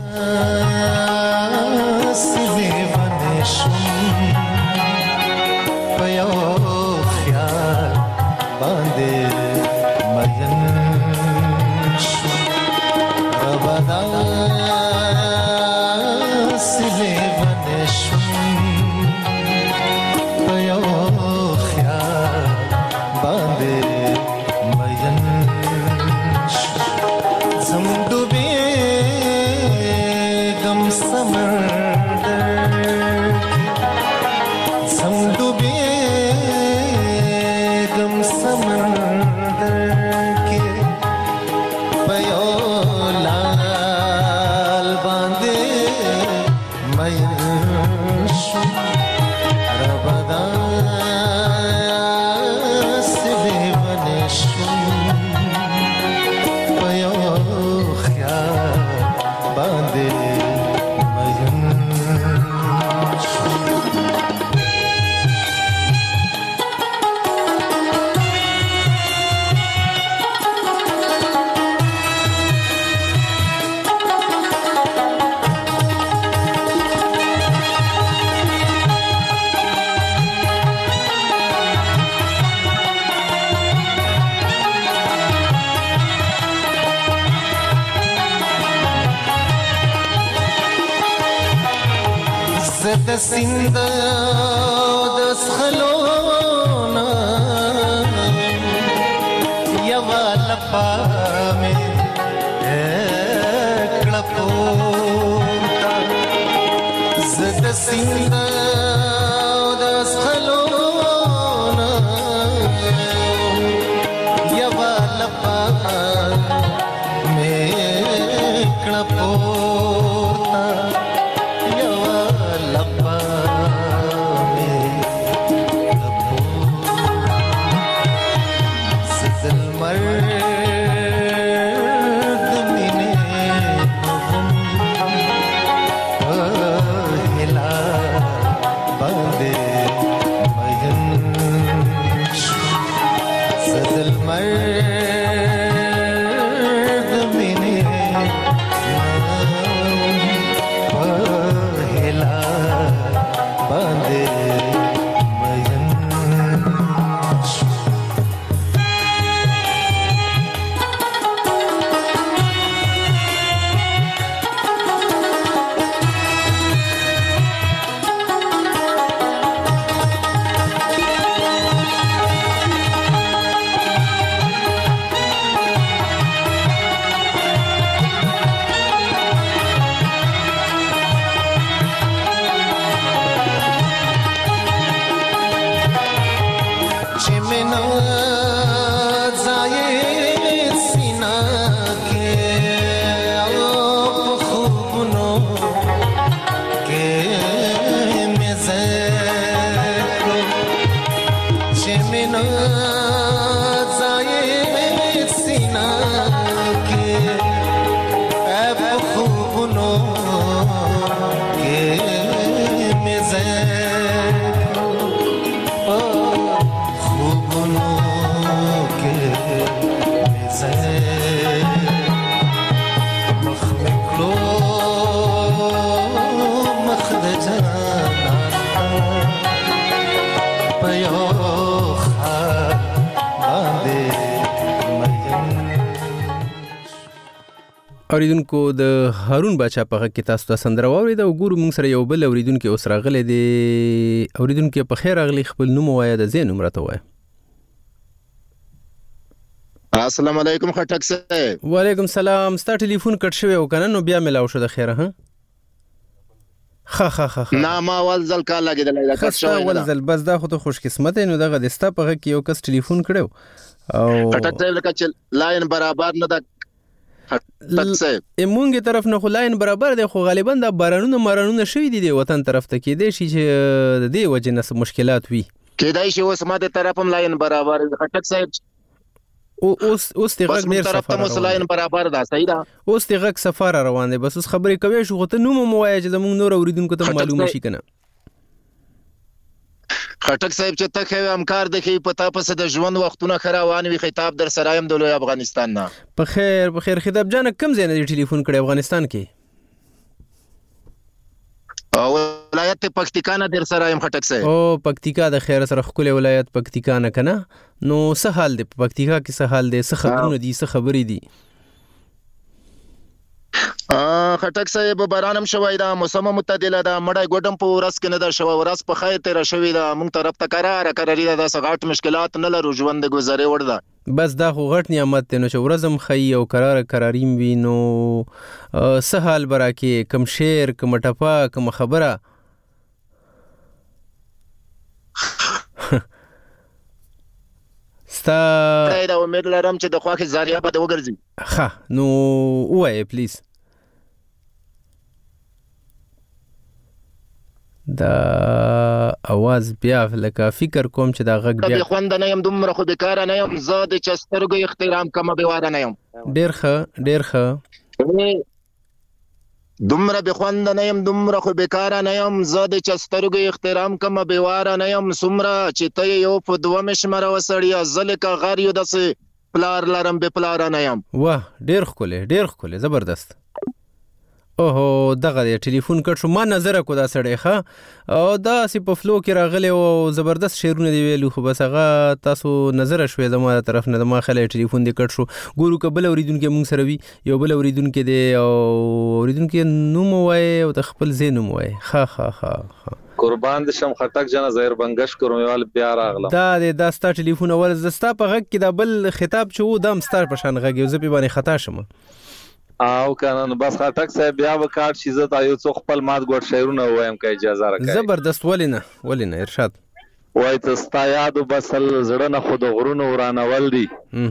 سند د سخلونا یوا لپا می کړپو زد سند د سخلونا یوا لپا می کړپو اوریدونکو د هارون باچا په غږ کې تاسو ته سندره واورید او ګورو موږ سره یو بل اوریدونکو اوس راغلی دی اوریدونکو په خیر راغلی خپل نوم وایي د زین نمبر ته وایي السلام علیکم خټک صاحب وعلیکم السلام ستا ټلیفون کټ شوی او کنه نو بیا ملاو شو د خیره ها خا خا خا نه ما ول ځل کال لګیدل دا کټ شوی ول ځل بس دا خو ته خوش قسمت نو دغه د ستا په کې یو کس ټلیفون کړو او خټک صاحب لکه چې لاین برابر نه ده خټک صاحب مونږه طرف نه خو لاین برابر دی خو غالبا دا بارانونه مارانونه شوی دي د وطن طرف ته کې دي چې د دې وجه نه مشکلات وي کېدای شي اوس ماده طرف هم لاین برابر خټک صاحب او اوس اوس ته غږ ډیر طرف ته مسلاین برابر ده صحیح ده اوس ته غږ سفر روان دی بس اوس خبرې کوي شو ته نو مو وایي چې زموږ نور اوریدونکو ته معلومه شي کنه خټک صاحب چې تخه امکار د کې پتا پس د ژوند وختونه خروان وي خطاب در سرایم د لوی افغانستان نه په خیر په خیر خطاب جان کم ځای نه ټلیفون کړي افغانستان کې او ولایت پکتیکا نه در سره يم خټک صاحب او پکتیکا د خیر سره خپل ولایت پکتیکا نه کنه نو څه حال دی پکتیکا کې څه حال دی څه خبرونه دي څه خبرې دي ا خټک صاحب بارانم شوی دا موسم متعدله دا مړای ګډم په ورځ کې نه دا شو ورځ په خیر تیر شوی دا مونږ طرف ته قرار قراری دا سغاټ مشکلات نه لرو ژوند گزارې ورده بس دا خو غټ نعمت دی نو چې ورځم خی او قرار قراریم وی نو څه حال برا کې کم شعر کم ټپا کم خبره ستا دا امید لرم چې د خواخې زاریه به وګرځي ښه نو وایې پلیز دا اواز بیا لکه فکر کوم چې دا غږ بیا به خوند نه يم دومره خو بیکاره نه يم زه د چسترګو احترام کوم به واره نه يم ډیر ښه ډیر ښه دومره به خوند نه يم دومره خو بیکاره نه يم زه د چسترګو احترام کوم به واره نه يم سمره چې ته یو په دوه مشمره وسړیا زلکه غار یو دسه پلار لرم به پلار نه يم واه ډیر خوله ډیر خوله زبردست اوه دغه ټلیفون کټ شو ما نظر کو دا سړی ښه او دا سی په فلو کې راغلی او زبردست شعرونه دی ویلو خو بس هغه تاسو نظر شوي زموږ طرف نه ما خلای ټلیفون دی کټ شو ګورو قبل اوریدونکو موږ سره وی یو بل اوریدونکو دی او اوریدونکو نو مو وای او د خپل زین مو وای ها ها ها قربان د شم خټک جنا زهیر بنگش کوم یوال بیا راغله دا د داستا ټلیفون اول زستا په غږ کې دا بل خطاب چو دم ستار پشان غږ یو زپی باندې خطا شمه او کنه بس خټک صاحب بیا وکړ چې زه تا یو څو خپل مات ګور شعرونه وایم که اجازه راکړئ زبردست ولینه ولینه ارشاد وای ته ستا یاد بسل زړه نه خود غرونو ورانول دي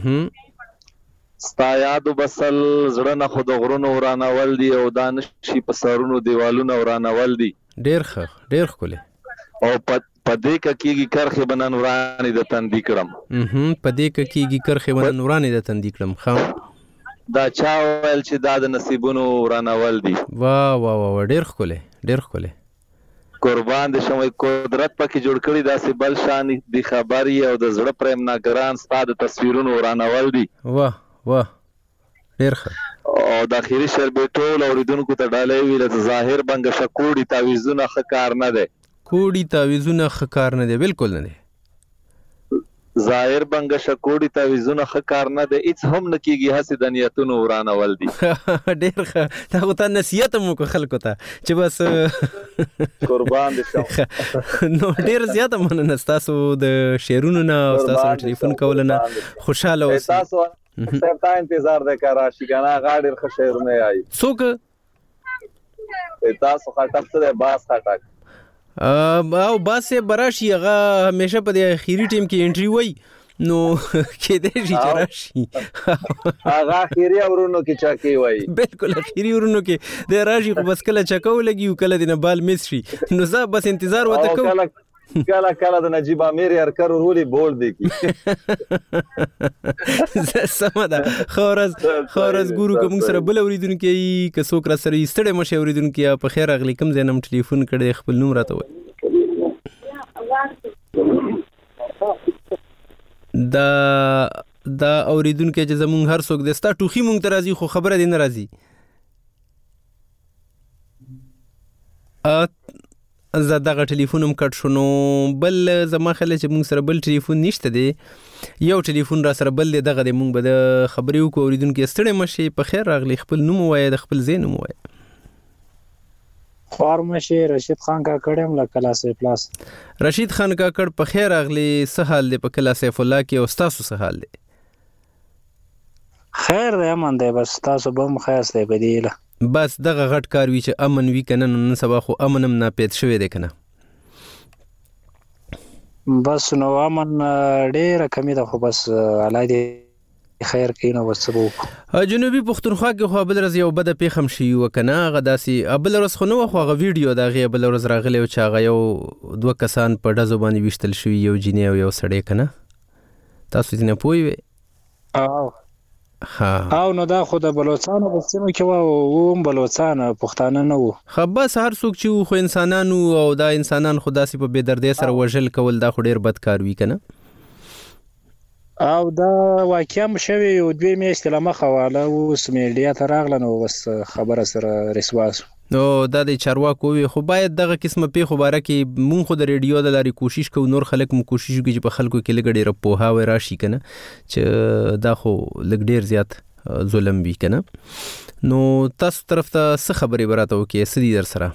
ستا یاد بسل زړه نه خود غرونو ورانول دي او دانش شي په سرونو دیوالونو ورانول دي ډیر ښه ډیر خوله او پدې کېږي کرخه بنن ورانې د تندې کړم پدې کېږي کرخه بنن ورانې د تندې کړم خام دا چا ویل چې دا د نصیبونو ورانول دي واه واه واه ډیر خوله ډیر خوله قربان دې شمه قدرت پکې جوړ کړی داسې بل شان دي خبري او د زړه پریم ناګران ستاد تصویرونو ورانول دي واه واه ډیر ښه او د اخیری شعر به ټول اوریدونکو ته ډالۍ ویل ظاهر بنگ شکوړی تعویذونه خکار نه ده کوړی تعویذونه خکار نه ده بالکل نه ده ظاهر بنگ شکوړی تعویذونه خکار نه ده هیڅ هم نکیږي هسې د نیتونو ورانول دي ډیر ښه دا ته نصیحت مو کو خلکو ته چې بس قربان دي شم نو ډیر زیاته مننه تاسو د شعرونو نه او تاسو ټلیفون کول نه خوشاله اوسئ تاسو ستاسو انتظار د کار راشي کنه غاډر ښه شعرونه آی څوک تاسو خټک ته باس خټک او باسه براشي هغه همیشه په د اخیری ټیم کې انټری وای نو کې دې شي راشي هغه اخیری ورونو کې چا کې وای بالکل اخیری ورونو کې د راشي خو بس کله چکو لګي او کله د بال مس شي نو زه بس انتظار وته کوم کله کله د نجیب امیر هرکر ورولي بول دی کی سمدا خورز خورز ګورو کوم سره بل اوریدونکو کې څوک را سره ستړي مشه اوریدونکو په خیر اغلی کوم زنم ټلیفون کړي خپل نوم راته وای دا دا اوریدونکو چې زمون هر څوک دستا ټوخي مونږ ته راځي خو خبره دې نه راځي ا زه دغه ټلیفونم کټ شونو بل زما خله چې مونږ سره بل ټلیفون نشته دی یو ټلیفون را سره بل دغه د مونږ به د خبرې وکړو اوریدونکو ستړي مشي په خیر راغلی خپل نوم وای د خپل زین نوم وای فارمشي رشید خان کا کړم له کلاسې پلاس رشید خان کا کړ په خیر راغلی څه حال دی په کلاسې فلا کې او تاسو څه حال دی خیر دی امن دی بس تاسو به مخیاس دی بدیله بس دغه غټ کار وی چې امن وی کنه نن سبا خو امن هم ناپید شوی دی کنه. بس نو امن ډېر کمی ده خو بس الله دې خیر کړي نو وسبو. جنوبي پښتونخوا کې خو بل ورځ یو بده پیښه هم شي وکنه هغه داسې بل ورځ خو نو خو هغه ویډیو دا غي بل ورځ راغلی او چې هغه یو دوه کسان په ډزو باندې وشتل شوی یو جنې او یو سړی کنه تاسو دې نه پوي وي. او ها او نو دا خو د بلوچستان په سیمه کې و او بلوچستان پښتانه نه وو. خو بس هر څوک چې خو انسانانو او دا انسانان خو داسې په بے دردۍ سره وژل کول دا خو ډیر بد کار وی کنه. او دا واقعا شوی یو دوی میاشتې لمخه واله اوس میډیا ته راغله نو بس خبره سره رسواس نو دا د چارواکو وي خو باید دغه قسمه پیښو باره کې مونږ خو د ریډیو د لارې کوشش کوو نور خلک مو کوشش کوي چې په خلکو کې لږ ډېره پوهاوی راشي کنه چې دا خو لږ ډېر زیات ظلم وي کنه. نو تاسو طرف ته څه خبرې به راته وکړي څه دي در سره؟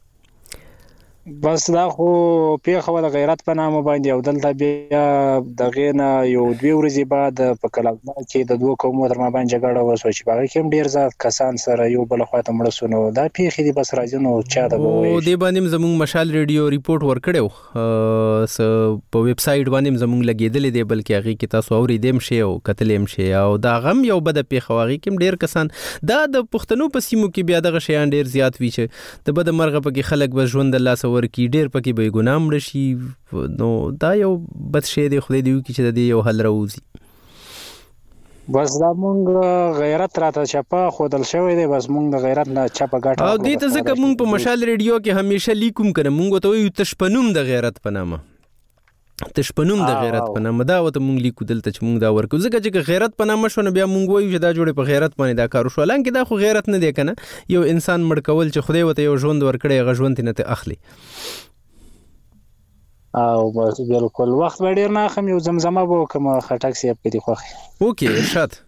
بس دا خو پیښه د غیرت په نامه باندې او دلته بیا دغه نه یو دوی ورځې بعد په کلاګنا کې د دوه قومونو تر مابین جګړه وشوه چې هغه کې ډیر زیات کسان سره یو بل خواته مړ شو. نو دا پیښه دی بس راځي نو چا ته وایي او دې باندې زموږ مشال ریډیو ریپورت ورکړو په ویب سټ باندې زموږ لګیدل دی بلکې هغه کې تاسو اوریدم شي او کتلم شي او دا غم یو بده پیښه واغی کې ډیر کسان دا د پښتنو په سیمو کې بیا دغه شیان ډیر زیات وی چې د بده مرغه په کې خلک به ژوند الله سو ورکی ډیر پکې به ګناه مړ شي. نو دا یو بد شی دی خدای دې وکړي چې د دې یو حل راوځي. بس دا مونږ غیرت راته چپا خودل شوی دی بس مونږ د غیرت نه چپا ګټه او دې ته ځکه مونږ په مشال ریډیو کې همیشه لیکوم کنه مونږ ته وي تشپنوم د غیرت په نامه تشپنوم د غیرت په نامه دا وته مونږ لیکو دلته چې مونږ دا ورکو ځکه چې غیرت په نامه شونه بیا مونږ وایو چې دا جوړه په غیرت باندې دا کار شو لکه دا خو غیرت نه دی کنه یو انسان مړ کول چې خدای وته یو ژوند ورکړي غ ژوند نه ته اخلي. او بس بالکل وخت به ډیر نه خم یو زمزمه بو کوم خټک سی په دي خوخي. اوکي ارشاد.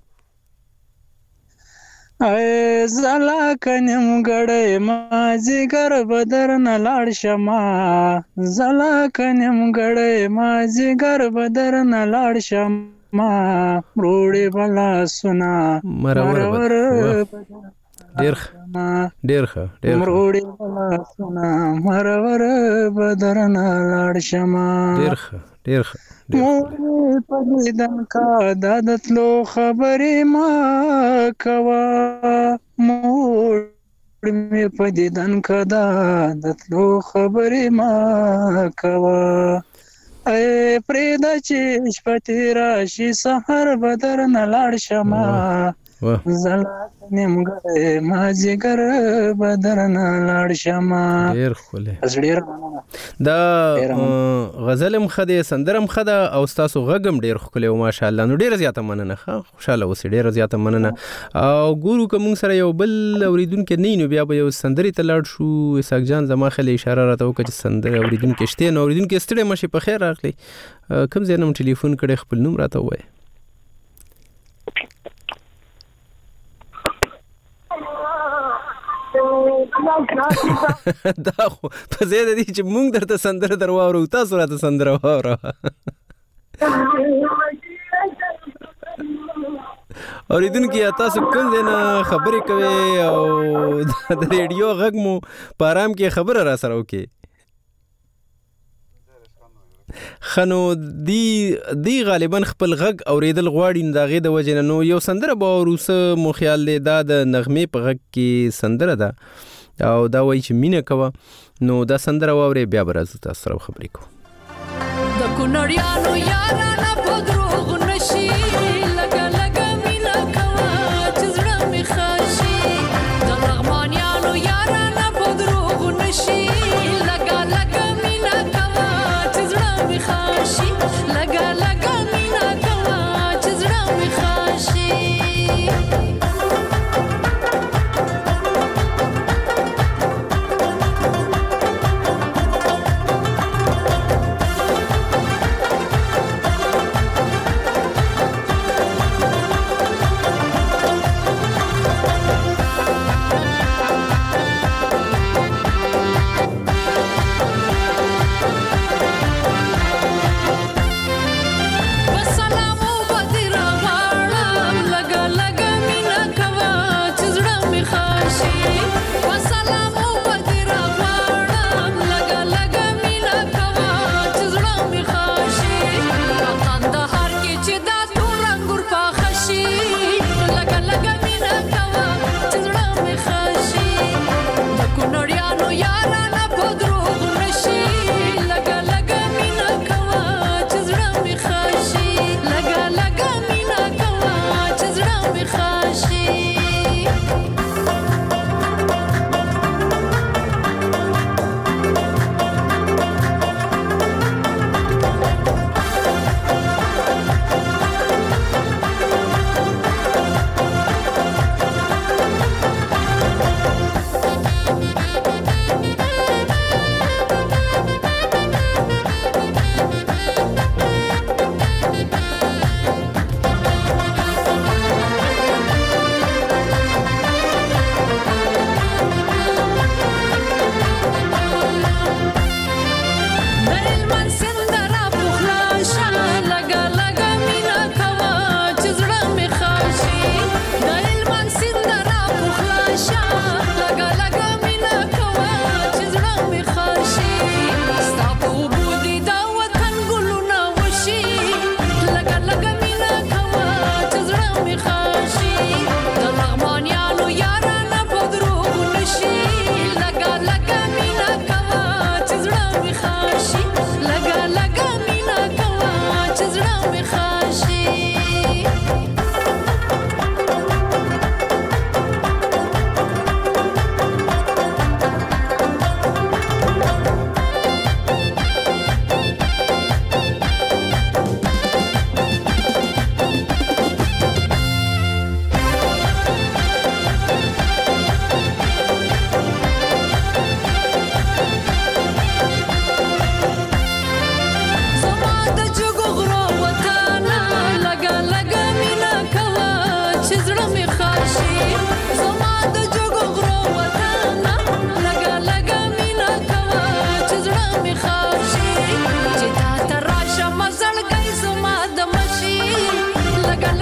ای زلا کنم غړې ما زیګر بدر نه لاړ شما زلا کنم غړې ما زیګر بدر نه لاړ شما روړې بلا سنا مرور ډیر ډیر ښه ډیر مروړي بلا سنا مرور بدر نه لاړ شما ډیر ښه ډیر ښه مور په دن کا دادتلو خبرې ما کوا مور می په دن کا دادتلو خبرې ما کوا اے پرېدا چې شپه راشي سحر بدر نه لاړ شما زلا نیم غړې ما زیګر بدر نه لاړ شما. ډیر خوله دا غزلم خده سندرم خده او تاسو غږم ډیر خوله او ماشاءالله نو ډیر زیاته مننه خوشاله اوسې ډیر زیاته مننه او ګورو کوم سره یو بل اوریدونکو نه نو بیا به یو سندري ته لاړ شو اسحاق جان زما خله اشاره راته وکړه چې سندري اوریدونکو شته نو اوریدونکو ستړي مشه په خیر راغلی کوم ځای نوم ټلیفون کړي خپل نوم راته وای. دا خو په زیاده دي چې مونږ درته سندره درواورو تاسو راته سندره واوره اوریدونکو تاسو کوم ځای نه خبرې کوي او د ریډیو غږ مو په آرام کې خبره را سره وکړي. خنو دی دی غالبا خپل غږ اوریدل غواړي دا غي د وجنه نو یو سندره به وروسه مو خیال له دا د نغمه په غږ کې سندره ده او دا وایي چې مینه کوه نو دا سندره واوري بیا برازو تاسو سره خبرې کوو. د کونړیانو یارانه په دروغ نشي لګا لګا مینه کوه چې زړه می خاشي د لغمانیانو یارانه په دروغ نشي لګا لګا مینه کوه چې زړه می خاشي لګا لګا مینه کوه چې زړه می خاشي.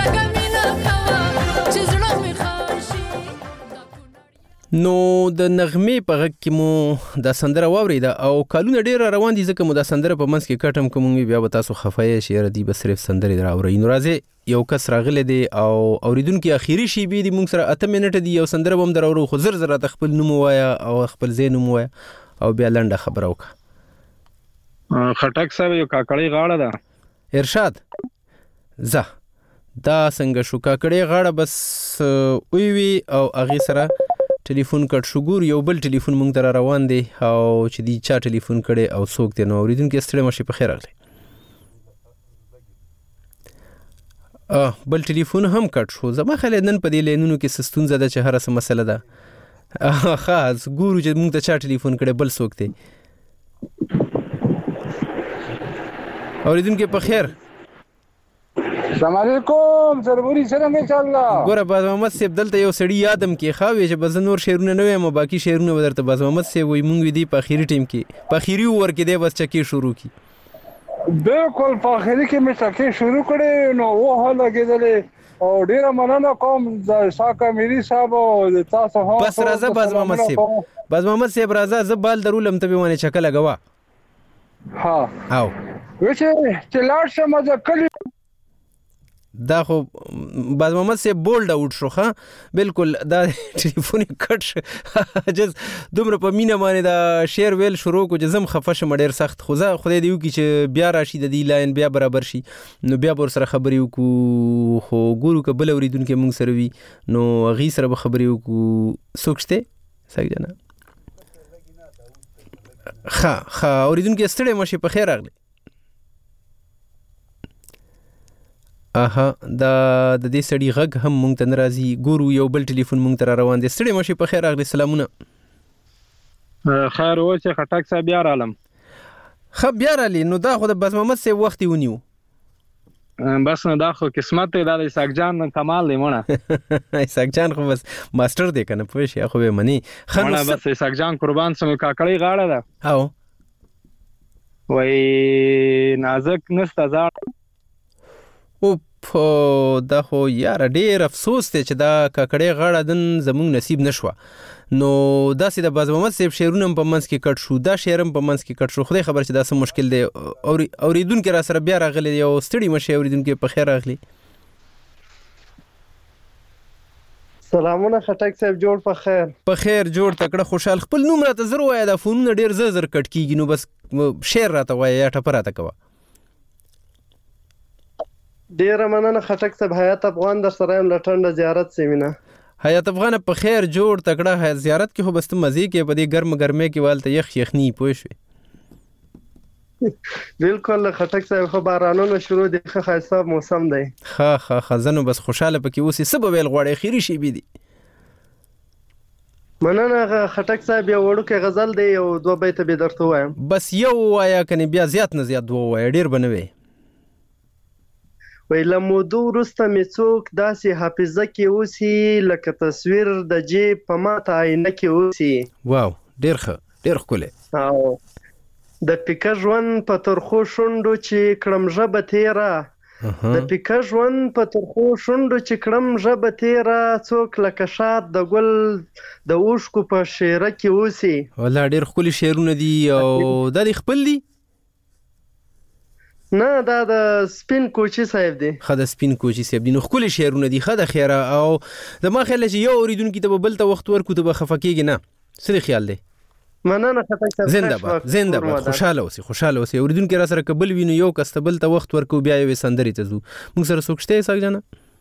لګه مینا کوا چې زړه می خاشي. نو د نغمې په غږ کې مو دا سندره واورېده او کالونه ډېر روان دي ځکه مو دا سندره په منځ کې کټم کوم بیا به تاسو خفه یې شي یاره دوی به صرف سندرې راوړئ. نو راځئ یو کس راغلی دی او اورېدونکي اخري شیبې دي موږ سره اته منټه دي یو سندره به هم در اورو خو زر زر راته خپل نوم ووایه او خپل ځای نوم ووایه او بیا لنډه خبره وکړه. خټک صاحب یو کاکړۍ غاړه ده. ارشاد زه دا څنګه شو کاکړۍ غاړه بس وی وی او هغې سره ټلیفون کټ شو. ګور یو بل ټلیفون موږ ته را روان دی او چې دی چا ټلیفون کړی او څوک دی. نو اورېدونکي ستړی مه شئ په خیر راغلی. بل ټلیفون هم کټ شو. زما خیال نن په دې لینونو کې څه ستونزه ده چې هره څه مسله ده. ښه ګورو چې موږ ته چا ټلیفون کړی بل څوک دی. اورېدونکي په خیر. السلام علیکم سربوري څنګه چل؟ ګوره باز محمد صاحب دلته یو سړي یادم کې خاوې چې به زه نور شعرونه نه وایم باقي شعرونه به درته باز محمد صاحب وایي موږ دی په اخري ټیم کې په اخري اوور کې دی بس چکې شروع کی. بالکل په اخري کې مې چکې شروع کړې نو وه لګېدلې او ډېره مننه کوم د ساکه میری صاحب او تاسو هم. بس راځه باز محمد صاحب باز محمد صاحب راځه زه بال درولم ته به باندې چکه لګوا. ها او وچه چې لاړ شم د کلی دا خو باز محمد صاحب بولډ آوټ شو. ښه بالکل دا ټلیفون کټ شو جز دومره په مینه باندې دا شعر ویل شروع کو چې زم خفه شم ډېر سخت. خو زه خدای دې وکړي چې بیا راشي د دې لاین بیا برابر شي نو بیا به ورسره خبرې وکړو. خو ګورو که بل اورېدونکی موږ سره وي نو هغې سره به خبرې وکړو. څوک شته ساک جانه ښه ښه اورېدونکی ستړی مه شي په خیر راغلی. اها دا د دې سړي غږ هم مونږ ته نه راځي. ګورو یو بل ټلیفون مونږ ته را روان دی. ستړی مه شئ په خیر راغلی. سلامونه. خیر اوسې خټک صاحب بیا رالم. ښه بیا رالې نو دا خو د باز محمد صاحب وخت یې ونیو. بس نو دا خو قسمت دی دا د اسحاق جان کمال دی مړه. اسحاق جان خو بس ماسټر دی که نه پوه شي خو به یې مني. مړه بس اسحاق جان قربان سم کاکړۍ غاړه ده. او وایي نازک نسته زاړه. اوپ دا خو یاره ډېر افسوس دی چې دا کاکړۍ غاړه دن زموږ نصیب نه شوه. نو داسې د باز محمد صاحب شعرونه هم په منځ کې کټ شو دا شعر هم په منځ کې کټ شو. خدای خبر چې دا څه مشکل دی. اورېدونکي را سره بیا راغلی دی او ستړي مه شئ اورېدونکي په خیر راغلی. سلامونه خټک صاحب جوړ په خیر. په خیر جوړ تکړه خوشحال. خپل نوم راته زر ووایه دا فونونه ډېر زر زر کټ کېږي نو بس شعر راته وایه یا ټپه راته کوه. ډیره مننه خټک صاحب. حیات افغان در سره یم لټنډه زیارت سیمینه. حیات افغان په خیر جوړ تکړه. زیارت کې خو بس ته مزې کې په دې ګرم ګرمۍ کې والته یخ یخني پوه شوې. بالکل خټک صاحب خو بارانونه شروع دي ښه ښایسته موسم دی. ښه ښه ښه زه نو بس خوشحاله پکې اوسې څه به ویل غواړې اخري شیبې دي. مننه خټک صاحب یو وړوکی غزل دی یو دوه بیته به درته ووایم. بس یو ووایه کنې بیا زیات نه زیات دوه ووایه ډېر به نه وی. وی له مودو وروسته مې څوک داسې حافظه کې اوسي لکه تصویر د جیب په ماته آینه کې اوسي. واو ډېر ښه ډېر ښکلی. او د پیکه ژوند په ترخو شونډو چې کړم ژبه تیره د پیکه ژوند په ترخو شونډو چې کړم ژبه تیره څوک لکه شاد د ګل د اوښکو په شیره کې اوسي. والله ډېر ښکلي شعرونه دي او دا دې خپل دي؟ نه دا د سپین کوچي صاحب دی. ښه د سپین کوچي صاحب دی نو ښکلي شعرونه دي. ښه د خیره او زما خیال چې یو اورېدونکي ته به بل ته وخت ورکړو ته به خفه کېږي نه څه دې خیال دی؟ مننه خټک صاحب. زنده باد زنده باد. خوشحاله اوسئ خوشحاله اوسئ. اورېدونکي را سره که بل وي نو یو کس ته بل ته وخت ورکړو بیا یوې سندرې ته ځو. موږ سره څوک شته اسحاق جانه؟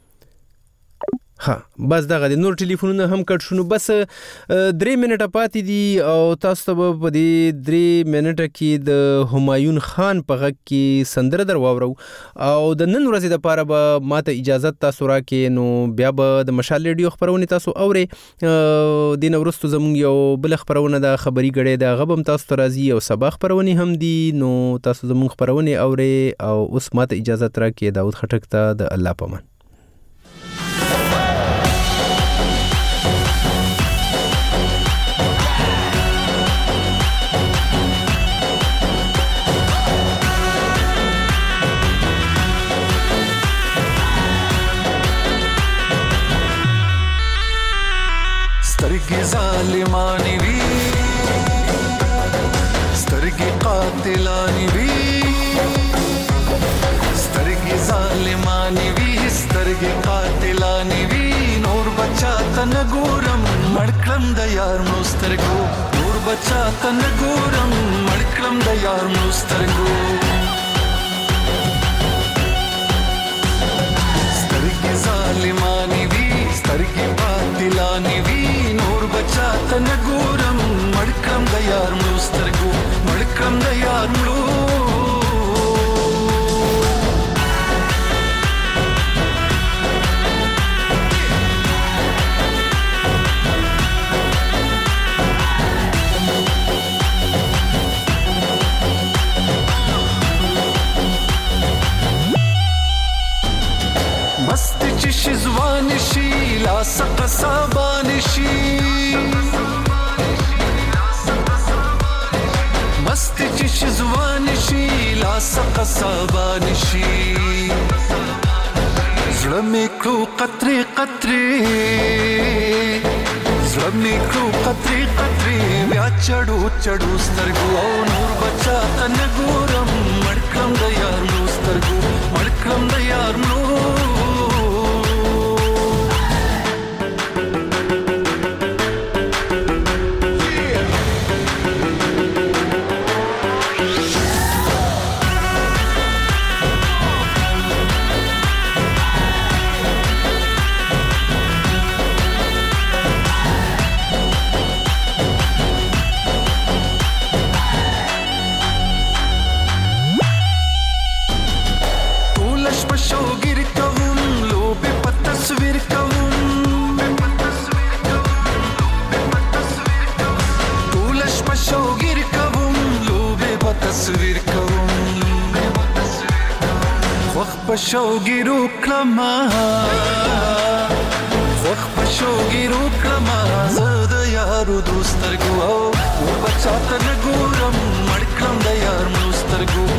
ها بس دغه دی نور ټلیفونونه هم کټ شو. نو بس درې منټه پاتې دي او تاسو ته به په دې درې منټه کې د همایون خان په غږ کې سندره در واورو او د نن ورځې دپاره به ماته اجازت تاسو راکې نو بیا به د مشال ریډیو خپرونې تاسو اورئ. دې نه وروستو زموږ یو بله خپرونه ده خبري ګړی د هغه به هم تاسو ته راځي او سبا خپرونې هم دي نو تاسو زموږ خپرونې اورئ او اوس ماته اجازت راکې داود خټک ته د الله پامان. سترګې ظالمانې وي سترګې قاتلانې وي سترګې ظالمانې وي سترګې قاتلانې وي نور بچا ته نه ګورم مړ کړم د یار مړو سترګو نور بچا ته نه ګورم مړ کړم د یار مړو سترګو سترګې ظالمانې وي سترګې قاتلانې وي نور بچا ته نه ګورم مړ کړم د یار مړو سترګو مړ کړم د یار مړو مست چې شزوان شي لا سق صابان شي مست چې شزوان شي لا سق صابان شي زړه مې کړو قطرې قطرې زړه مې کړو قطرې قطرې بیا چړو چړو سترګو او نور بچا ته نه ګورم مړ کړم د یار مړو سترګو مړ کړم د یار مړو شوګیرو کلمه خوخ په شوګیرو کلمه زه د یارو دوسترګو او بچا ته نه ګورم مړ کړم د یار مړو سترګو